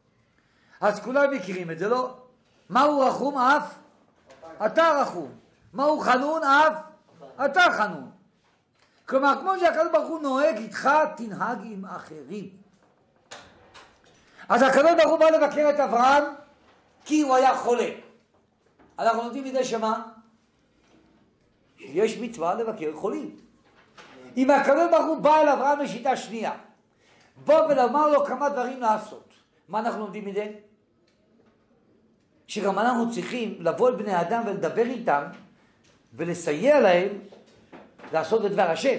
[SPEAKER 1] אז כולם מכירים את זה, לא? מהו רחום אף? אתה רחום. מהו חנון? אף אתה חנון. כלומר, כמו שהקדוש ברוך הוא נוהג איתך, תנהג עם אחרים. אז הקדוש ברוך הוא בא לבקר את אברהם, כי הוא היה חולה. אנחנו נותנים לידי שמה? שיש מצווה לבקר חולים. אם הקדוש ברוך הוא בא אל אברהם לשיטה שנייה, בוא ולומר לו כמה דברים לעשות. מה אנחנו לומדים מזה? שגם אנחנו צריכים לבוא אל בני אדם ולדבר איתם ולסייע להם לעשות את דבר השם.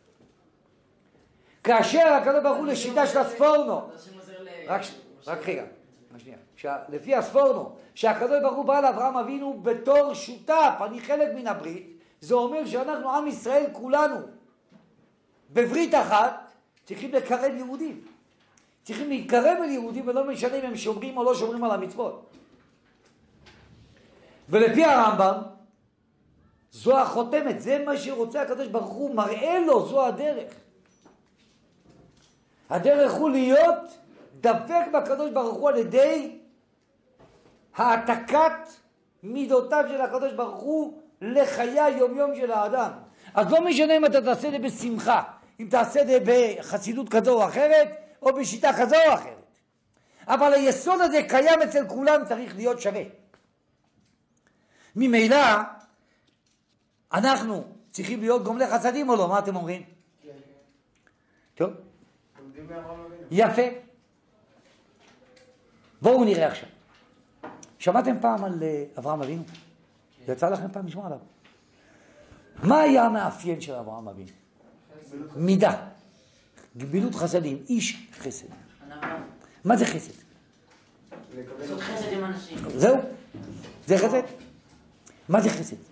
[SPEAKER 1] כאשר הקדוש ברוך הוא לשיטה של הספורנו, רק רגע, לפי הספורנו, שהקדוש ברוך הוא בא לאברהם אבינו בתור שותף, אני חלק מן הברית, זה אומר שאנחנו עם ישראל כולנו בברית אחת צריכים לקרב יהודים. צריכים להתקרב אל יהודים ולא משנה אם הם שומרים או לא שומרים על המצוות. ולפי הרמב"ם, זו החותמת, זה מה שרוצה הקדוש ברוך הוא, מראה לו, זו הדרך. הדרך הוא להיות דבק בקדוש ברוך הוא על ידי העתקת מידותיו של הקדוש ברוך הוא לחיי היום-יום של האדם. אז לא משנה אם אתה תעשה את זה בשמחה, אם תעשה את זה בחסידות כזו או אחרת, או בשיטה כזו או אחרת. אבל היסוד הזה קיים אצל כולם, צריך להיות שווה. ממילא, אנחנו צריכים להיות גומלי חסדים או לא? מה אתם אומרים? כן. טוב. יפה. בואו נראה עכשיו. שמעתם פעם על אברהם אבינו? יצא לכם פעם לשמוע עליו? מה היה המאפיין של אברהם אבינו? מידה. גמילות חסדים. איש חסד. מה זה חסד?
[SPEAKER 3] לעשות חסד עם אנשים.
[SPEAKER 1] זהו. זה חסד? מה זה חסד?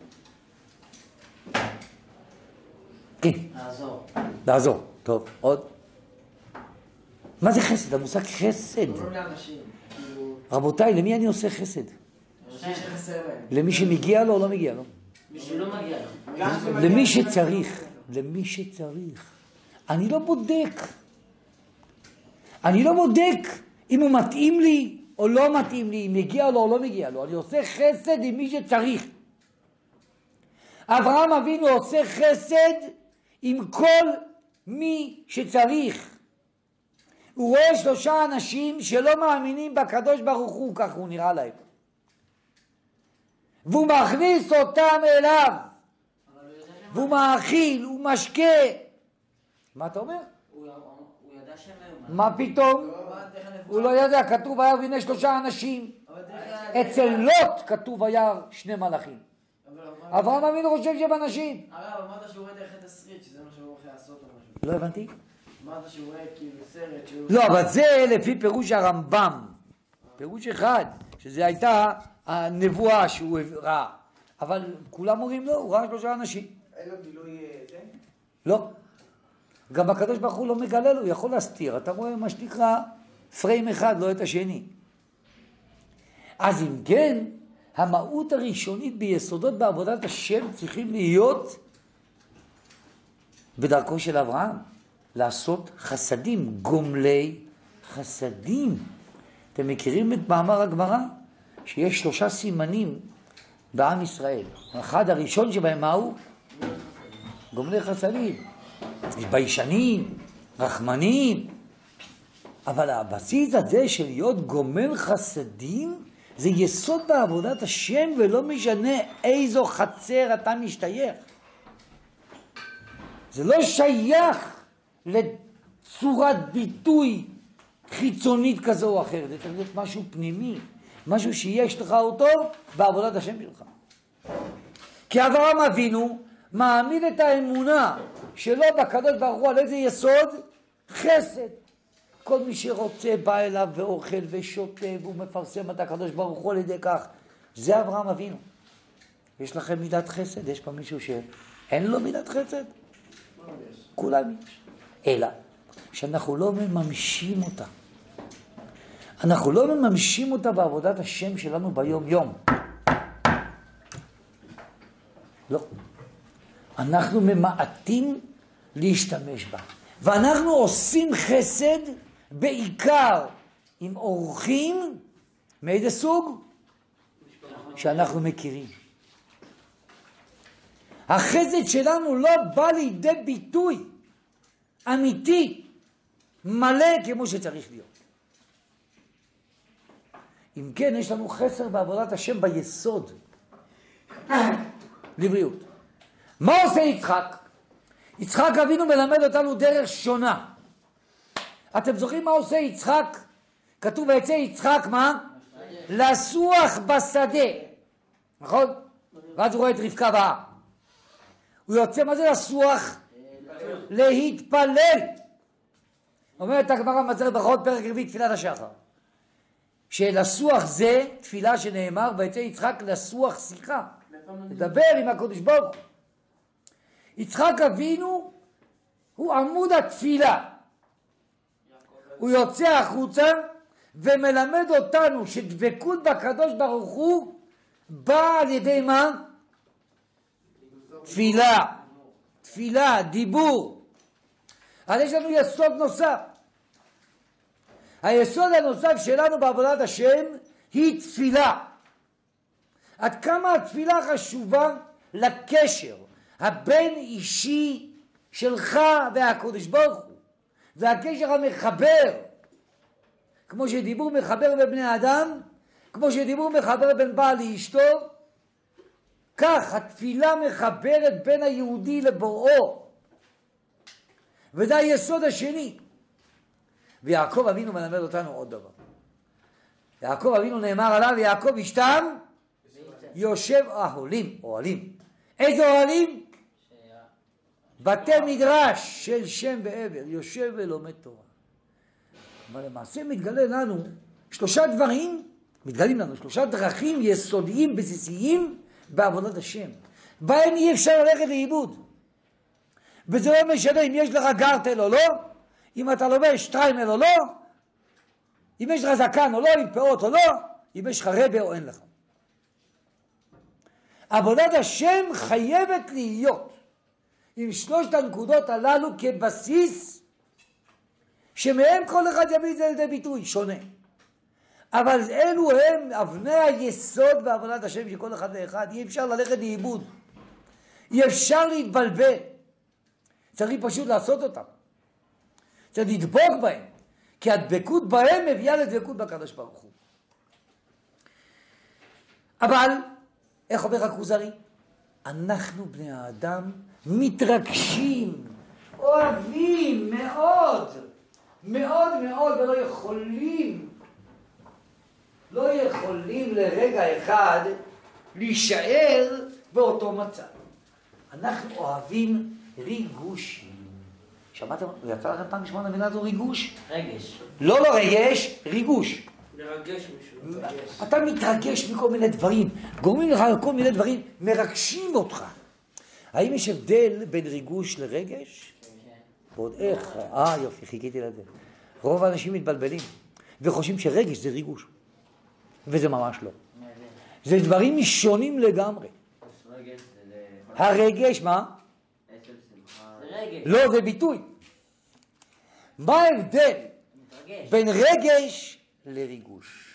[SPEAKER 1] כן.
[SPEAKER 3] לעזור.
[SPEAKER 1] לעזור. טוב, עוד. מה זה חסד? המושג חסד. רבותיי, למי אני עושה חסד? למי שמגיע לו או לא מגיע לו?
[SPEAKER 3] מי שלא מגיע לו.
[SPEAKER 1] למי שצריך. למי שצריך. אני לא בודק. אני לא בודק אם הוא מתאים לי או לא מתאים לי, אם מגיע לו או לא מגיע לו. אני עושה חסד עם מי שצריך. אברהם אבינו עושה חסד עם כל מי שצריך. הוא רואה 3 אנשים שלא מאמינים בקדוש ברוך הוא, כך הוא נראה להם. והוא מכניס אותם אליו. והוא מאכיל, הוא משקה. מה אתה אומר?
[SPEAKER 3] הוא ידע שהם היו.
[SPEAKER 1] מה פתאום? הוא לא ידע, כתוב היה והנה 3 אנשים. אצל לוט כתוב היה 2 מלאכים. אברהם אבינו חושב שבנשים.
[SPEAKER 4] הרב, אמרת שהוא רואה דרך התסריט, שזה מה שהוא הולך לעשות או משהו.
[SPEAKER 1] לא הבנתי.
[SPEAKER 4] אמרת שהוא רואה כאילו סרט שהוא...
[SPEAKER 1] לא, אבל זה לפי פירוש הרמב"ם. פירוש אחד, שזה הייתה הנבואה שהוא ראה. אבל כולם אומרים לא, הוא ראה 3 אנשים.
[SPEAKER 4] אין לו גילוי זה?
[SPEAKER 1] לא. גם הקדוש ברוך הוא לא מגלה לו, הוא יכול להסתיר. אתה רואה מה שנקרא פריים אחד, לא את השני. אז אם כן, המהות הראשונית ביסודות בעבודת השם צריכים להיות בדרכו של אברהם. לעשות חסדים, גומלי חסדים. אתם מכירים את מאמר הגמרא? שיש 3 סימנים בעם ישראל. אחד הראשון שבהם מהו? גומלי חסדים. יש ביישנים, רחמנים. אבל הבסיס הזה של להיות גומל חסדים, זה יסוד בעבודת השם, ולא משנה איזו חצר אתה משתייך. זה לא שייך לצורת ביטוי חיצונית כזו או אחרת. זה צריך להיות משהו פנימי, משהו שיש לך אותו בעבודת השם שלך. כי אברהם אבינו מעמיד את האמונה שלו בקדוש ברוך הוא על איזה יסוד? חסד. כל מי שרוצה בא אליו ואוכל ושותה והוא מפרסם את הקדוש ברוך הוא על ידי כך. זה אברהם אבינו. יש לכם מידת חסד? יש פה מישהו שאין לו מידת חסד? כולם יש. אלא שאנחנו לא מממשים אותה. אנחנו לא מממשים אותה בעבודת השם שלנו ביום יום. לא. אנחנו ממעטים להשתמש בה. ואנחנו עושים חסד בעיקר עם אורחים מאיזה סוג? שאנחנו מכירים. החסד שלנו לא בא לידי ביטוי אמיתי, מלא כמו שצריך להיות. אם כן, יש לנו חסר בעבודת השם ביסוד. לבריאות. מה עושה יצחק? יצחק אבינו מלמד אותנו דרך שונה. אתם זוכרים מה עושה יצחק? כתוב ויצא יצחק מה? לסוח בשדה. נכון? ואז הוא רואה את רבקה באה. הוא יוצא, מה זה לסוח? להתפלל. אומרת הגמרא במסכת ברכות פרק רביעי תפילת השחר. שלסוח זה תפילה שנאמר ויצא יצחק לסוח שיחה. לדבר עם הקדוש ברוך הוא. יצחק אבינו הוא עמוד התפילה. הוא יוצא החוצה ומלמד אותנו שדבקות בקדוש ברוך הוא באה על ידי מה? תפילה. תפילה, דיבור. אז יש לנו יסוד נוסף. היסוד הנוסף שלנו בעבודת השם היא תפילה. עד כמה התפילה חשובה לקשר הבין אישי שלך והקדוש ברוך הוא. זה הקשר המחבר. כמו שדיבור מחבר בין בני אדם, כמו שדיבור מחבר בין בעל לאשתו, כך התפילה מחברת בין היהודי לבוראו. וזה היסוד השני. ויעקב אבינו מלמד אותנו עוד דבר. יעקב אבינו נאמר עליו, יעקב ישתם יושב אוהלים. איזה אוהלים? בתי מדרש של שם ועבר, יושב ולומד תורה. אבל למעשה מתגלים לנו שלושה דרכים יסודיים, בסיסיים בעבודת השם. בהם אי אפשר ללכת לאיבוד. וזה לא משנה אם יש לך גרטל או לא, אם אתה לובש שטריימל או לא, אם יש לך זקן או לא, אם פאות או לא, אם יש לך רבה או אין לך. עבודת השם חייבת להיות עם שלושת הנקודות הללו כבסיס, שמהם כל אחד יביא את זה לידי ביטוי שונה. אבל אלו הם אבני היסוד בעבודת השם שכל אחד ואחד. אי אפשר ללכת לאיבוד. אי אפשר להתבלבל. צריך פשוט לעשות אותם. צריך לדבוק בהם. כי הדבקות בהם מביאה לדבקות בקדוש ברוך הוא. אבל, איך אומר הכוזרי? אנחנו בני האדם מתרגשים, אוהבים מאוד, מאוד מאוד, ולא יכולים לרגע אחד להישאר באותו מצב. אנחנו אוהבים ריגושים. שמעתם? יצא לכם פעם לשמוע המילה הזו ריגוש?
[SPEAKER 3] רגש.
[SPEAKER 1] לא ריגש, ריגוש.
[SPEAKER 4] לרגש מישהו.
[SPEAKER 1] אתה מתרגש מכל מיני דברים, גורמים לך כל מיני דברים, מרגשים אותך. האם יש הבדל בין ריגוש לרגש? ועוד איך? יופי, חיכיתי לזה. רוב האנשים מתבלבלים וחושבים שרגש זה ריגוש. וזה ממש לא. זה דברים שונים לגמרי. הרגש, מה? לא, זה ביטוי. מה ההבדל בין רגש לריגוש?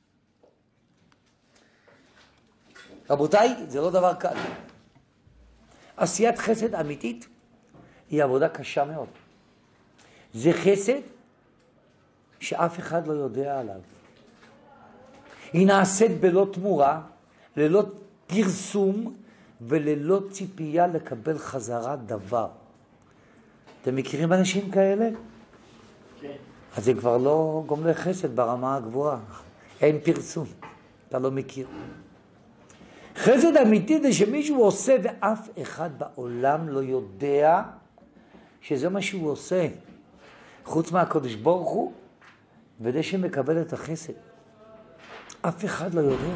[SPEAKER 1] רבותיי, זה לא דבר קל. עשיית חסד אמיתית היא עבודה קשה מאוד. זה חסד שאף אחד לא יודע עליו. היא נעשית בלא תמורה, ללא פרסום וללא ציפייה לקבל חזרה דבר. אתם מכירים אנשים כאלה? כן. אז זה כבר לא גומלי חסד ברמה הגבוהה. אין פרסום. אתה לא מכיר. חסד אמיתי זה שמישהו עושה ואף אחד בעולם לא יודע שזה מה שהוא עושה. חוץ מהקדוש ברוך הוא וזה שמקבל את החסד. אף אחד לא יודע.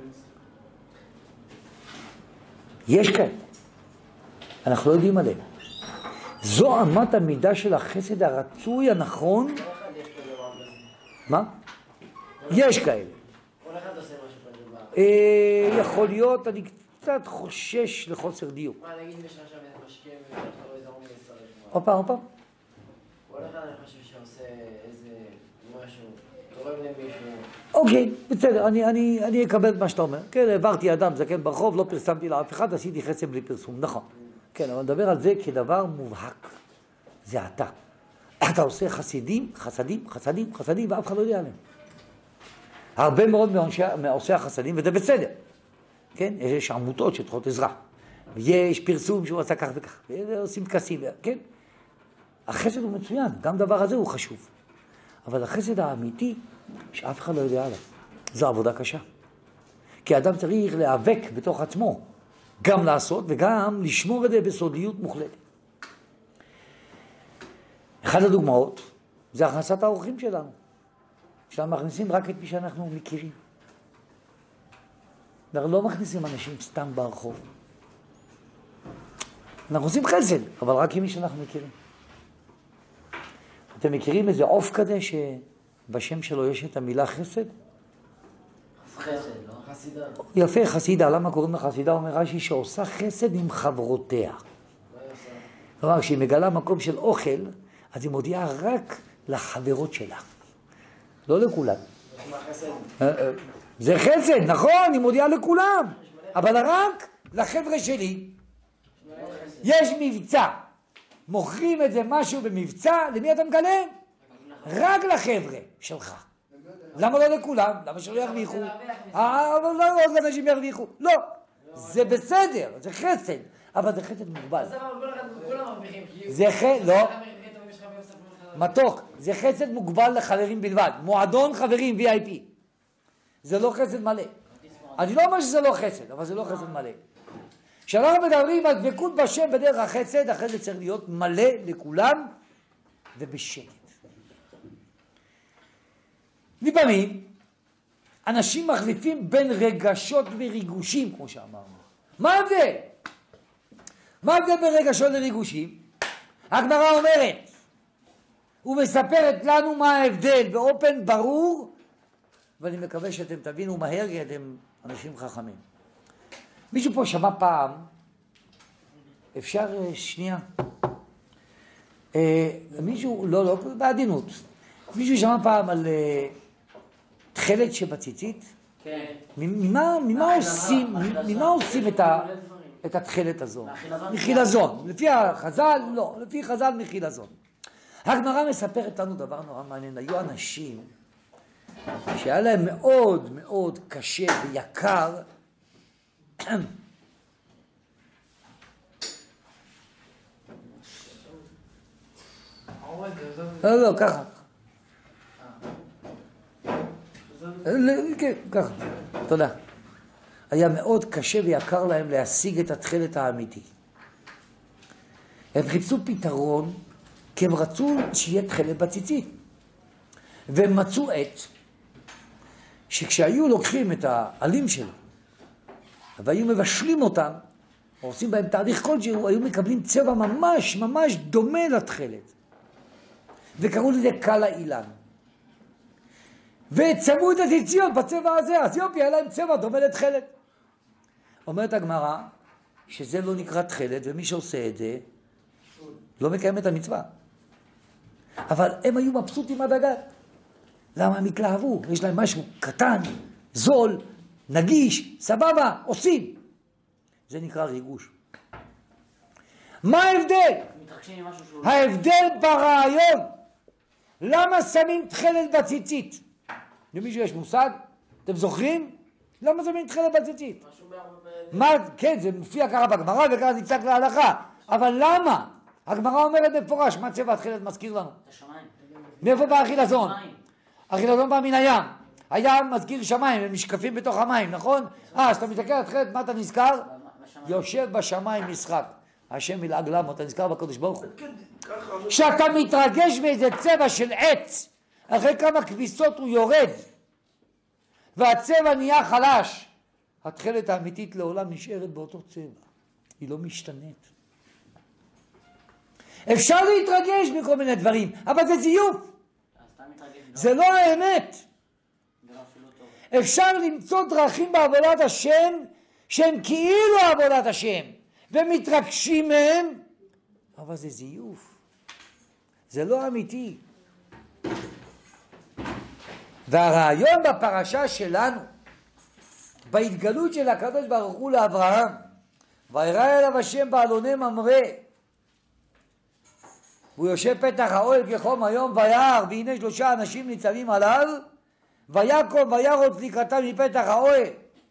[SPEAKER 1] יש כאן. אנחנו לא יודעים עליהם. זו אמת המידה של החסד הרצוי, הנכון. מה? יש כאלה.
[SPEAKER 3] כל אחד עושה משהו בדבר.
[SPEAKER 1] יכול להיות, אני קצת חושש לחוסר דיוק.
[SPEAKER 3] מה, נגיד אם יש לך עכשיו משקיע ואתה לא יזרום להצטרף.
[SPEAKER 1] עוד פעם.
[SPEAKER 3] כל אחד אני חושב שעושה איזה משהו
[SPEAKER 2] גורם למישהו...
[SPEAKER 1] אוקיי, בסדר, אני אקבל את מה שאתה אומר. כן, העברתי אדם זקן ברחוב, לא פרסמתי לאף אחד, עשיתי חסד בלי פרסום, נכון. כן, אבל נדבר על זה כדבר מובהק. זה אתה. אתה עושה חסידים, ואף אחד לא יודע עליהם. הרבה מאוד מעושי החסדים, וזה בסדר. כן, יש עמותות שצריכות עזרה. ויש פרסום שהוא עשה כך וכך, ועושים כסים, כן? החסד הוא מצוין, גם דבר הזה הוא חשוב. אבל החסד האמיתי, שאף אחד לא יודע עליו, זו עבודה קשה. כי האדם צריך להיאבק בתוך עצמו, גם לעשות וגם לשמור את זה בסודיות מוחלטת. אחת הדוגמאות זה הכנסת האורחים שלנו. שאנחנו מכניסים רק את מי שאנחנו מכירים. אנחנו לא מכניסים אנשים סתם ברחוב. אנחנו עושים חסד, אבל רק עם מי שאנחנו מכירים. אתם מכירים איזה עוף כזה שבשם שלו יש את המילה חסד?
[SPEAKER 3] חסד, לא? חסידה.
[SPEAKER 1] יפה, חסידה. למה קוראים לה חסידה? אומר רש"י שעושה חסד עם חברותיה. כלומר, כשהיא מגלה מקום של אוכל, אז היא מודיעה רק לחברות שלה. לא לכולם. זה חסד, נכון, היא מודיעה לכולם. אבל רק לחבר'ה שלי. יש מבצע. מוכרים את זה משהו במבצע, למי אתה מגלה? רק לחבר'ה שלך. למה לא לכולם? למה שלא ירוויחו? אבל לא עוד אנשים ירוויחו. לא, זה בסדר, זה חסד, אבל זה חסד מוגבל.
[SPEAKER 2] אז כולם מרוויחים.
[SPEAKER 1] זה חסד, לא. מתוק, זה חסד מוגבל לחברים בלבד. מועדון חברים VIP. זה לא חסד מלא. אני לא אומר שזה לא חסד, אבל זה לא חסד מלא. כשאנחנו מדברים על דבקות בשם בדרך החסד, החסד צריך להיות מלא לכולם ובשקט. לפעמים אנשים מחליפים בין רגשות וריגושים, כמו שאמרנו. מה ההבדל? מה ההבדל בין רגשות לריגושים? הגמרא אומרת, ומספרת לנו מה ההבדל באופן ברור, ואני מקווה שאתם תבינו מהר, כי אתם אנשים חכמים. מישהו פה שמע פעם, אפשר שנייה, מישהו, לא, בעדינות, מישהו שמע פעם על תכלת שבציצית?
[SPEAKER 3] כן.
[SPEAKER 1] ממה עושים את התכלת הזו? מחילזון. לפי החז"ל, לא, לפי חז"ל מחילזון. הגמרא מספרת לנו דבר נורא מעניין. היו אנשים שהיה להם מאוד מאוד קשה ויקר לא, ככה. כן, ככה. תודה. היה מאוד קשה ויקר להם להשיג את התכלת האמיתי. הם חיפשו פתרון, כי הם רצו שיהיה תכלת בציצית. והם מצאו עת, שכשהיו לוקחים את העלים שלו, והיו מבשלים אותם, או עושים בהם תהליך כלשהו, היו מקבלים צבע ממש ממש דומה לתכלת. וקראו לזה קל האילן. וצבעו את הציציות בצבע הזה, אז יופי, היה להם צבע דומה לתכלת. אומרת הגמרא, שזה לא נקרא תכלת, ומי שעושה את זה, לא מקיים את המצווה. אבל הם היו מבסוטים עד הגת. למה הם התלהבו? יש להם משהו קטן, זול, נגיש, סבבה, עושים. זה נקרא ריגוש. מה ההבדל? ההבדל ברעיון. למה שמים תכלת בציצית? למישהו יש מושג? אתם זוכרים? למה שמים תכלת בציצית? מה? כן, זה מופיע ככה בגמרא וככה נפסק להלכה. אבל למה? הגמרא אומרת בפורש, מה צבע התכלת מזכיר לנו?
[SPEAKER 3] השמיים.
[SPEAKER 1] מאיפה בא החילזון? החילזון בא מן הים. הים מזכיר שמיים, הם משקפים בתוך המים, נכון? אז אתה מסתכל על תכלת, מה אתה נזכר? יושב בשמיים משחק. השם ילעג למה, אתה נזכר בקדוש ברוך הוא. כשאתה מתרגש באיזה צבע של עץ, אחרי כמה כביסות הוא יורד, והצבע נהיה חלש, התכלת האמיתית לעולם נשארת באותו צבע. היא לא משתנית. אפשר להתרגש בכל מיני דברים, אבל זה זיוף. זה לא האמת. אפשר למצוא דרכים בעבודת השם שהם כאילו עבודת השם, ומתרגשים מהם, אבל זה זיוף. זה לא אמיתי. והרעיון בפרשה שלנו, בהתגלות של הקדוש ברוך הוא לאברהם, וירא אליו השם בעלוני ממרא, והוא יושב פתח האוהל כחום היום וירא, והנה 3 אנשים ניצבים עליו, ויקום וירוץ לקראתם מפתח האוהל.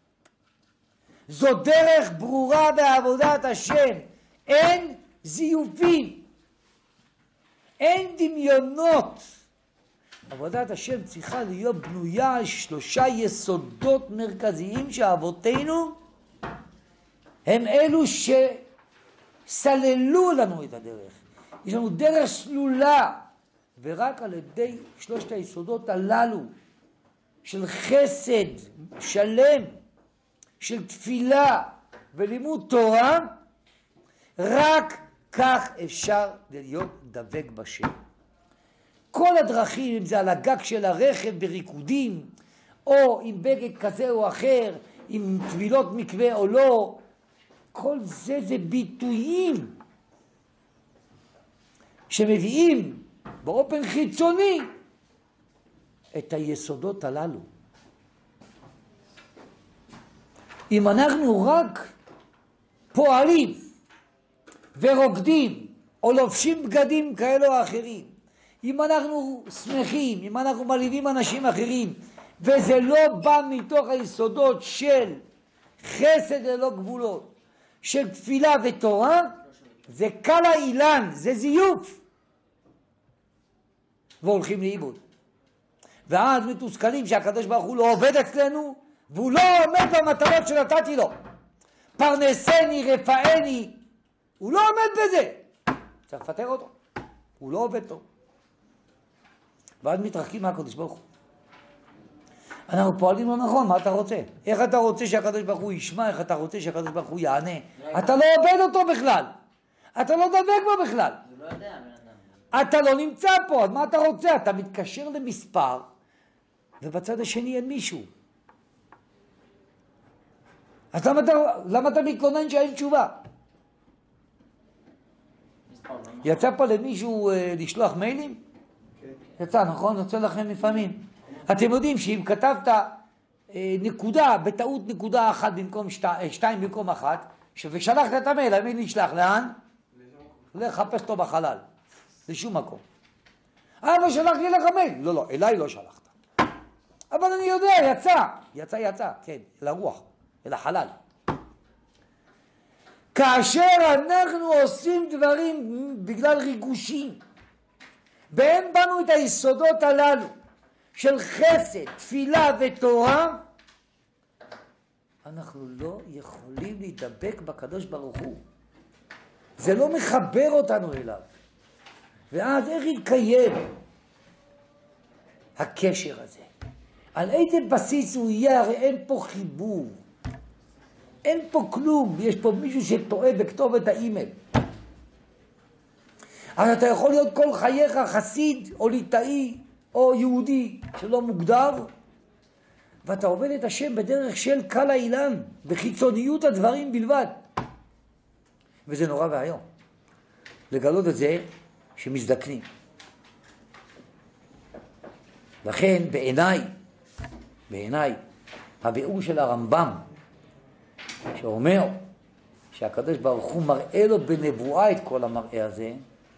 [SPEAKER 1] זו דרך ברורה בעבודת השם, אין זיופים, אין דמיונות. עבודת השם צריכה להיות בנויה על 3 יסודות מרכזיים שאבותינו הם אלו שסללו לנו את הדרך. יש לנו דרך סלולה, ורק על ידי 3 היסודות הללו של חסד שלם, של תפילה ולימוד תורה, רק כך אפשר להיות דבק בשם. כל הדרכים, אם זה על הגג של הרכב בריקודים, או עם בגד כזה או אחר, עם טבילות מקווה או לא, כל זה זה ביטויים שמביאים באופן חיצוני את היסודות הללו. אם אנחנו רק פועלים ורוקדים או לובשים בגדים כאלה או אחרים, אם אנחנו שמחים, אם אנחנו מלהיבים אנשים אחרים, וזה לא בא מתוך היסודות של חסד ללא גבולות, של תפילה ותורה, זה קל האילן, זה זיוף. והולכים לאיבוד. ואז מתוסכלים שהקדוש ברוך הוא לא עובד אצלנו, והוא לא עומד במטרות שנתתי לו. פרנסני, רפאני, הוא לא עומד בזה. צריך לפטר אותו. הוא לא עובד טוב. ואז מתרחקים מהקדוש ברוך הוא. אנחנו פועלים לא נכון, מה אתה רוצה? איך אתה רוצה שהקדוש ברוך הוא ישמע? איך אתה רוצה שהקדוש ברוך הוא יענה? אתה לא עובד אותו בכלל. אתה לא דבק בו בכלל.
[SPEAKER 3] הוא לא יודע, בן אדם.
[SPEAKER 1] אתה לא נמצא פה, אז מה אתה רוצה? אתה מתקשר למספר, ובצד השני אין מישהו. אז למה אתה מתלונן שאין תשובה? יצא פה למישהו לשלוח מיילים? יצא, נכון? יוצא לכם לפעמים. אתם יודעים שאם כתבת נקודה, בטעות נקודה 1 במקום 2 במקום 1, ושלחת את המייל, המייל נשלח לאן? לחפש אותו בחלל. לשום מקום. אבל שלחתי לך מייל. לא, אליי לא שלחת. אבל אני יודע, יצא, כן, אל הרוח, אל החלל. כאשר אנחנו עושים דברים בגלל ריגושים, והם בנו את היסודות הללו של חסד, תפילה ותורה, אנחנו לא יכולים להידבק בקדוש ברוך הוא. זה לא מחבר אותנו אליו. ואז איך יתקיים הקשר הזה? על איזה בסיס הוא יהיה? הרי אין פה חיבור. אין פה כלום. יש פה מישהו שטועה בכתובת האימייל. אז אתה יכול להיות כל חייך חסיד או ליטאי או יהודי שלא מוגדר, ואתה עובד את השם בדרך של קל האילן, בחיצוניות הדברים בלבד. וזה נורא והיום. לגלות את זה שמזדקנים. לכן בעיניי, הביאור של הרמב"ם, שאומר שהקדוש ברוך הוא מראה לו בנבואה את כל המראה הזה,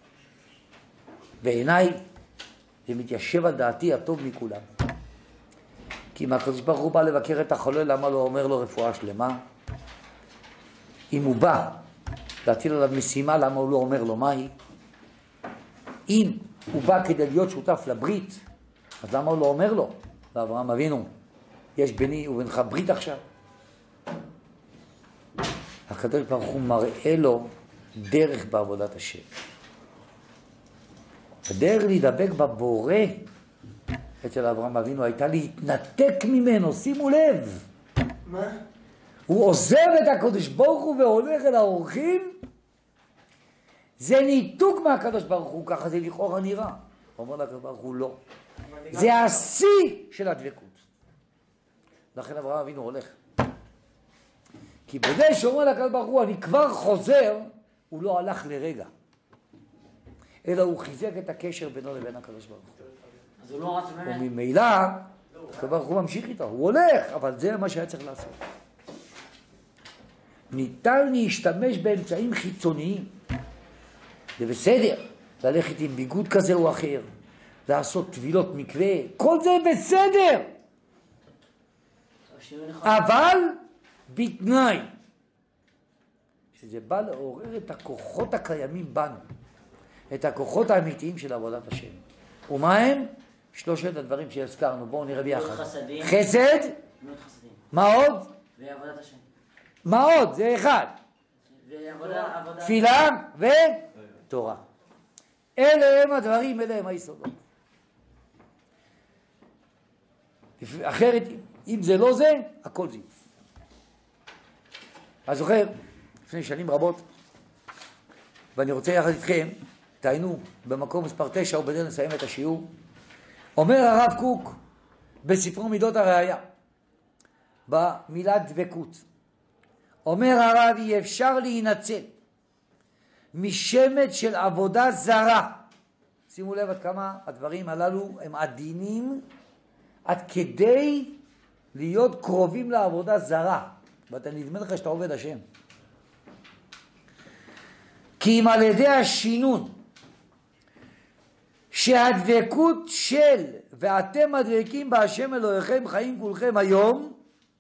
[SPEAKER 1] בעיניי זה מתיישב על דעתי הטוב מכולם. כי אם הקדוש ברוך הוא בא לבקר את החולה, למה לא אומר לו רפואה שלמה? אם הוא בא להטיל עליו משימה, למה הוא לא אומר לו מהי? אם הוא בא כדי להיות שותף לברית, אז למה הוא לא אומר לו? לאברהם אבינו, יש ביני ובינך ברית עכשיו. הקדוש ברוך הוא מראה לו דרך בעבודת השם. הדרך להידבק בבורא אצל אברהם אבינו הייתה להתנתק ממנו, שימו לב.
[SPEAKER 4] מה?
[SPEAKER 1] הוא עוזב את הקדוש ברוך הוא והולך אל האורחים. זה ניתוק מהקדוש ברוך הוא, ככה זה לכאורה נראה. אומר לקדוש ברוך הוא לא. זה השיא של הדבקות. לכן אברהם אבינו הולך. כי בזה שאומר לקדוש ברוך הוא, אני כבר חוזר, הוא לא הלך לרגע. אלא הוא חיזק את הקשר בינו לבין הקדוש ברוך הוא.
[SPEAKER 3] אז הוא לא רץ ממנו.
[SPEAKER 1] וממילא הקדוש ברוך הוא ממשיך איתו, הוא הולך, אבל זה מה שהיה צריך לעשות. ניתן להשתמש באמצעים חיצוניים. זה בסדר, ללכת עם ביגוד כזה או אחר, לעשות טבילות מקווה, כל זה בסדר. אבל בתנאי שזה בא לעורר את הכוחות הקיימים בנו, את הכוחות האמיתיים של עבודת השם. ומה הם? שלושת הדברים שהזכרנו, בואו נראה ביחד. חסד, מה עוד?
[SPEAKER 3] ועבודת השם.
[SPEAKER 1] מה עוד? זה אחד. תפילה ותורה. אלה הם הדברים, אלה הם היסודות. אחרת, אם זה לא זה, הכל זיוף. אז זוכר, לפני שנים רבות, ואני רוצה יחד איתכם, תעיינו במקום מספר 9, ובדרך נסיים את השיעור, אומר הרב קוק בספרו מידות הראייה, במילה דבקות, אומר הרב, אי אפשר להינצל משמץ של עבודה זרה. שימו לב עד כמה הדברים הללו הם עדינים, עד כדי להיות קרובים לעבודה זרה. ואתה נדמה לך שאתה עובד השם. כי אם על ידי השינון שהדבקות של ואתם הדבקים בהשם אלוהיכם חיים כולכם היום,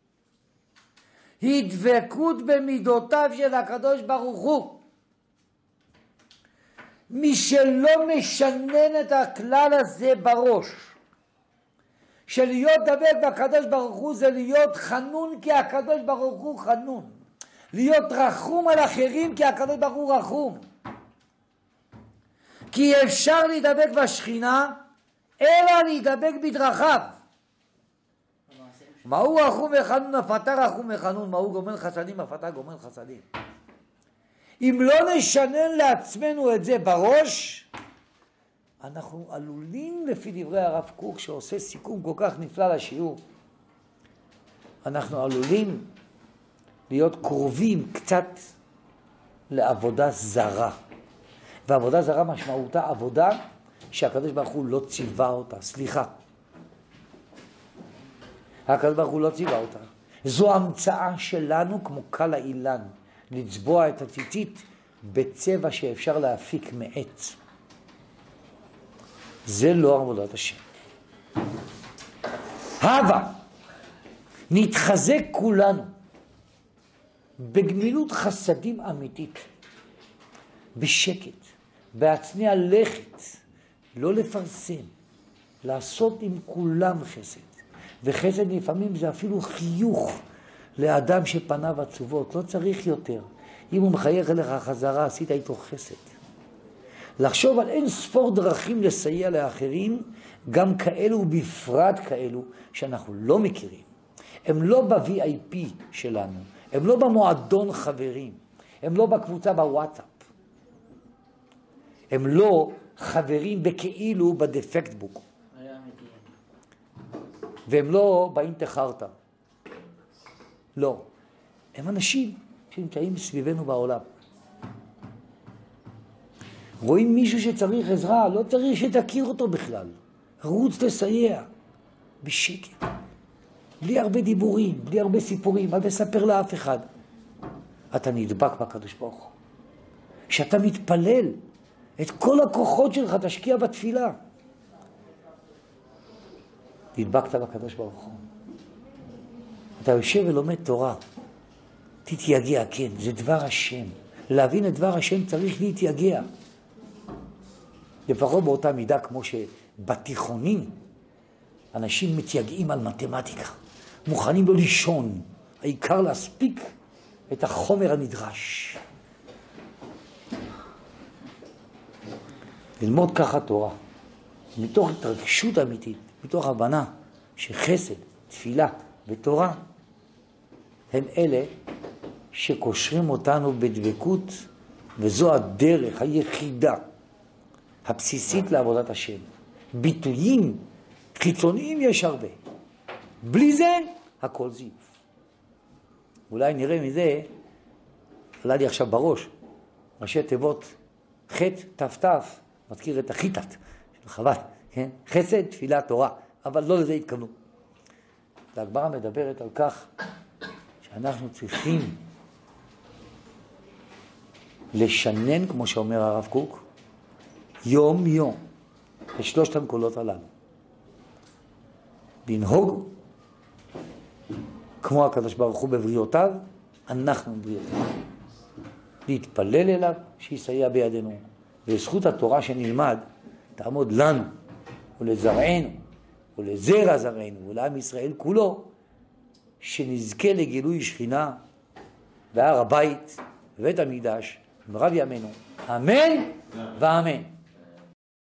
[SPEAKER 1] היא דבקות במידותיו של הקדוש ברוך הוא. מי שלא משנן את הכלל הזה בראש, של להיות דבק בקדוש ברוך הוא זה להיות חנון כי הקדוש ברוך הוא חנון. להיות רחום על אחרים כי הקדוש ברוך הוא רחום. כי אפשר להידבק בשכינה אלא להידבק בדרכיו. מהו רחום וחנון? אף אתה רחום וחנון. מהו גומל חסדים? אף אתה גומל חסדים. אם לא נשנן לעצמנו את זה בראש, אנחנו עלולים, לפי דברי הרב קוק שעושה סיכום כל כך נפלא לשיעור, אנחנו עלולים להיות קרובים קצת לעבודה זרה. ועבודה זרה משמעותה עבודה שהקדוש ברוך הוא לא ציווה אותה. סליחה, הקדוש ברוך הוא לא ציווה אותה. זו המצאה שלנו כמו קל האילן, לצבוע את הציצית בצבע שאפשר להפיק מעץ. זה לא עבודת השם. הווה, נתחזק כולנו בגמילות חסדים אמיתית, בשקט, בהצניע לכת, לא לפרסם, לעשות עם כולם חסד. וחסד לפעמים זה אפילו חיוך לאדם שפניו עצובות, לא צריך יותר. אם הוא מחייך אליך חזרה, עשית איתו חסד. לחשוב על אין ספור דרכים לסייע לאחרים, גם כאלו ובפרט כאלו שאנחנו לא מכירים. הם לא ב-VIP שלנו, הם לא במועדון חברים, הם לא בקבוצה בוואטסאפ, הם לא חברים בכאילו בדפקט בוק, והם לא באינטחרטה. לא, הם אנשים שנמצאים סביבנו בעולם. רואים מישהו שצריך עזרה, לא צריך שתכיר אותו בכלל. רוץ לסייע, בשקט. בלי הרבה דיבורים, בלי הרבה סיפורים, אל תספר לאף אחד. אתה נדבק בקדוש ברוך הוא. כשאתה מתפלל, את כל הכוחות שלך תשקיע בתפילה. נדבקת בקדוש ברוך הוא. אתה יושב ולומד תורה. תתייגע, כן, זה דבר השם. להבין את דבר השם צריך להתייגע. לפחות באותה מידה כמו שבתיכונים אנשים מתייגעים על מתמטיקה. מוכנים לא לישון, העיקר להספיק את החומר הנדרש. ללמוד ככה תורה, מתוך התרגשות אמיתית, מתוך הבנה שחסד, תפילה ותורה הם אלה שקושרים אותנו בדבקות, וזו הדרך היחידה הבסיסית לעבודת השם. ביטויים חיצוניים יש הרבה. בלי זה, הכל זיוף. אולי נראה מזה, עלה לי עכשיו בראש, ראשי תיבות, חטא, תף, מזכיר את החיטת של חב"ד, כן? חסד, תפילה, תורה, אבל לא לזה התכוונו. והגמרא מדברת על כך שאנחנו צריכים לשנן, כמו שאומר הרב קוק, יום יום את שלושת המקולות הללו. לנהוג כמו הקדוש ברוך הוא בבריאותיו, אנחנו בבריאותיו. להתפלל אליו שיסייע בידינו. וזכות התורה שנלמד תעמוד לנו ולזרענו ולזרע זרענו ולעם ישראל כולו, שנזכה לגילוי שכינה בהר הבית ובית המקדש במהרה בימינו. אמן ואמן.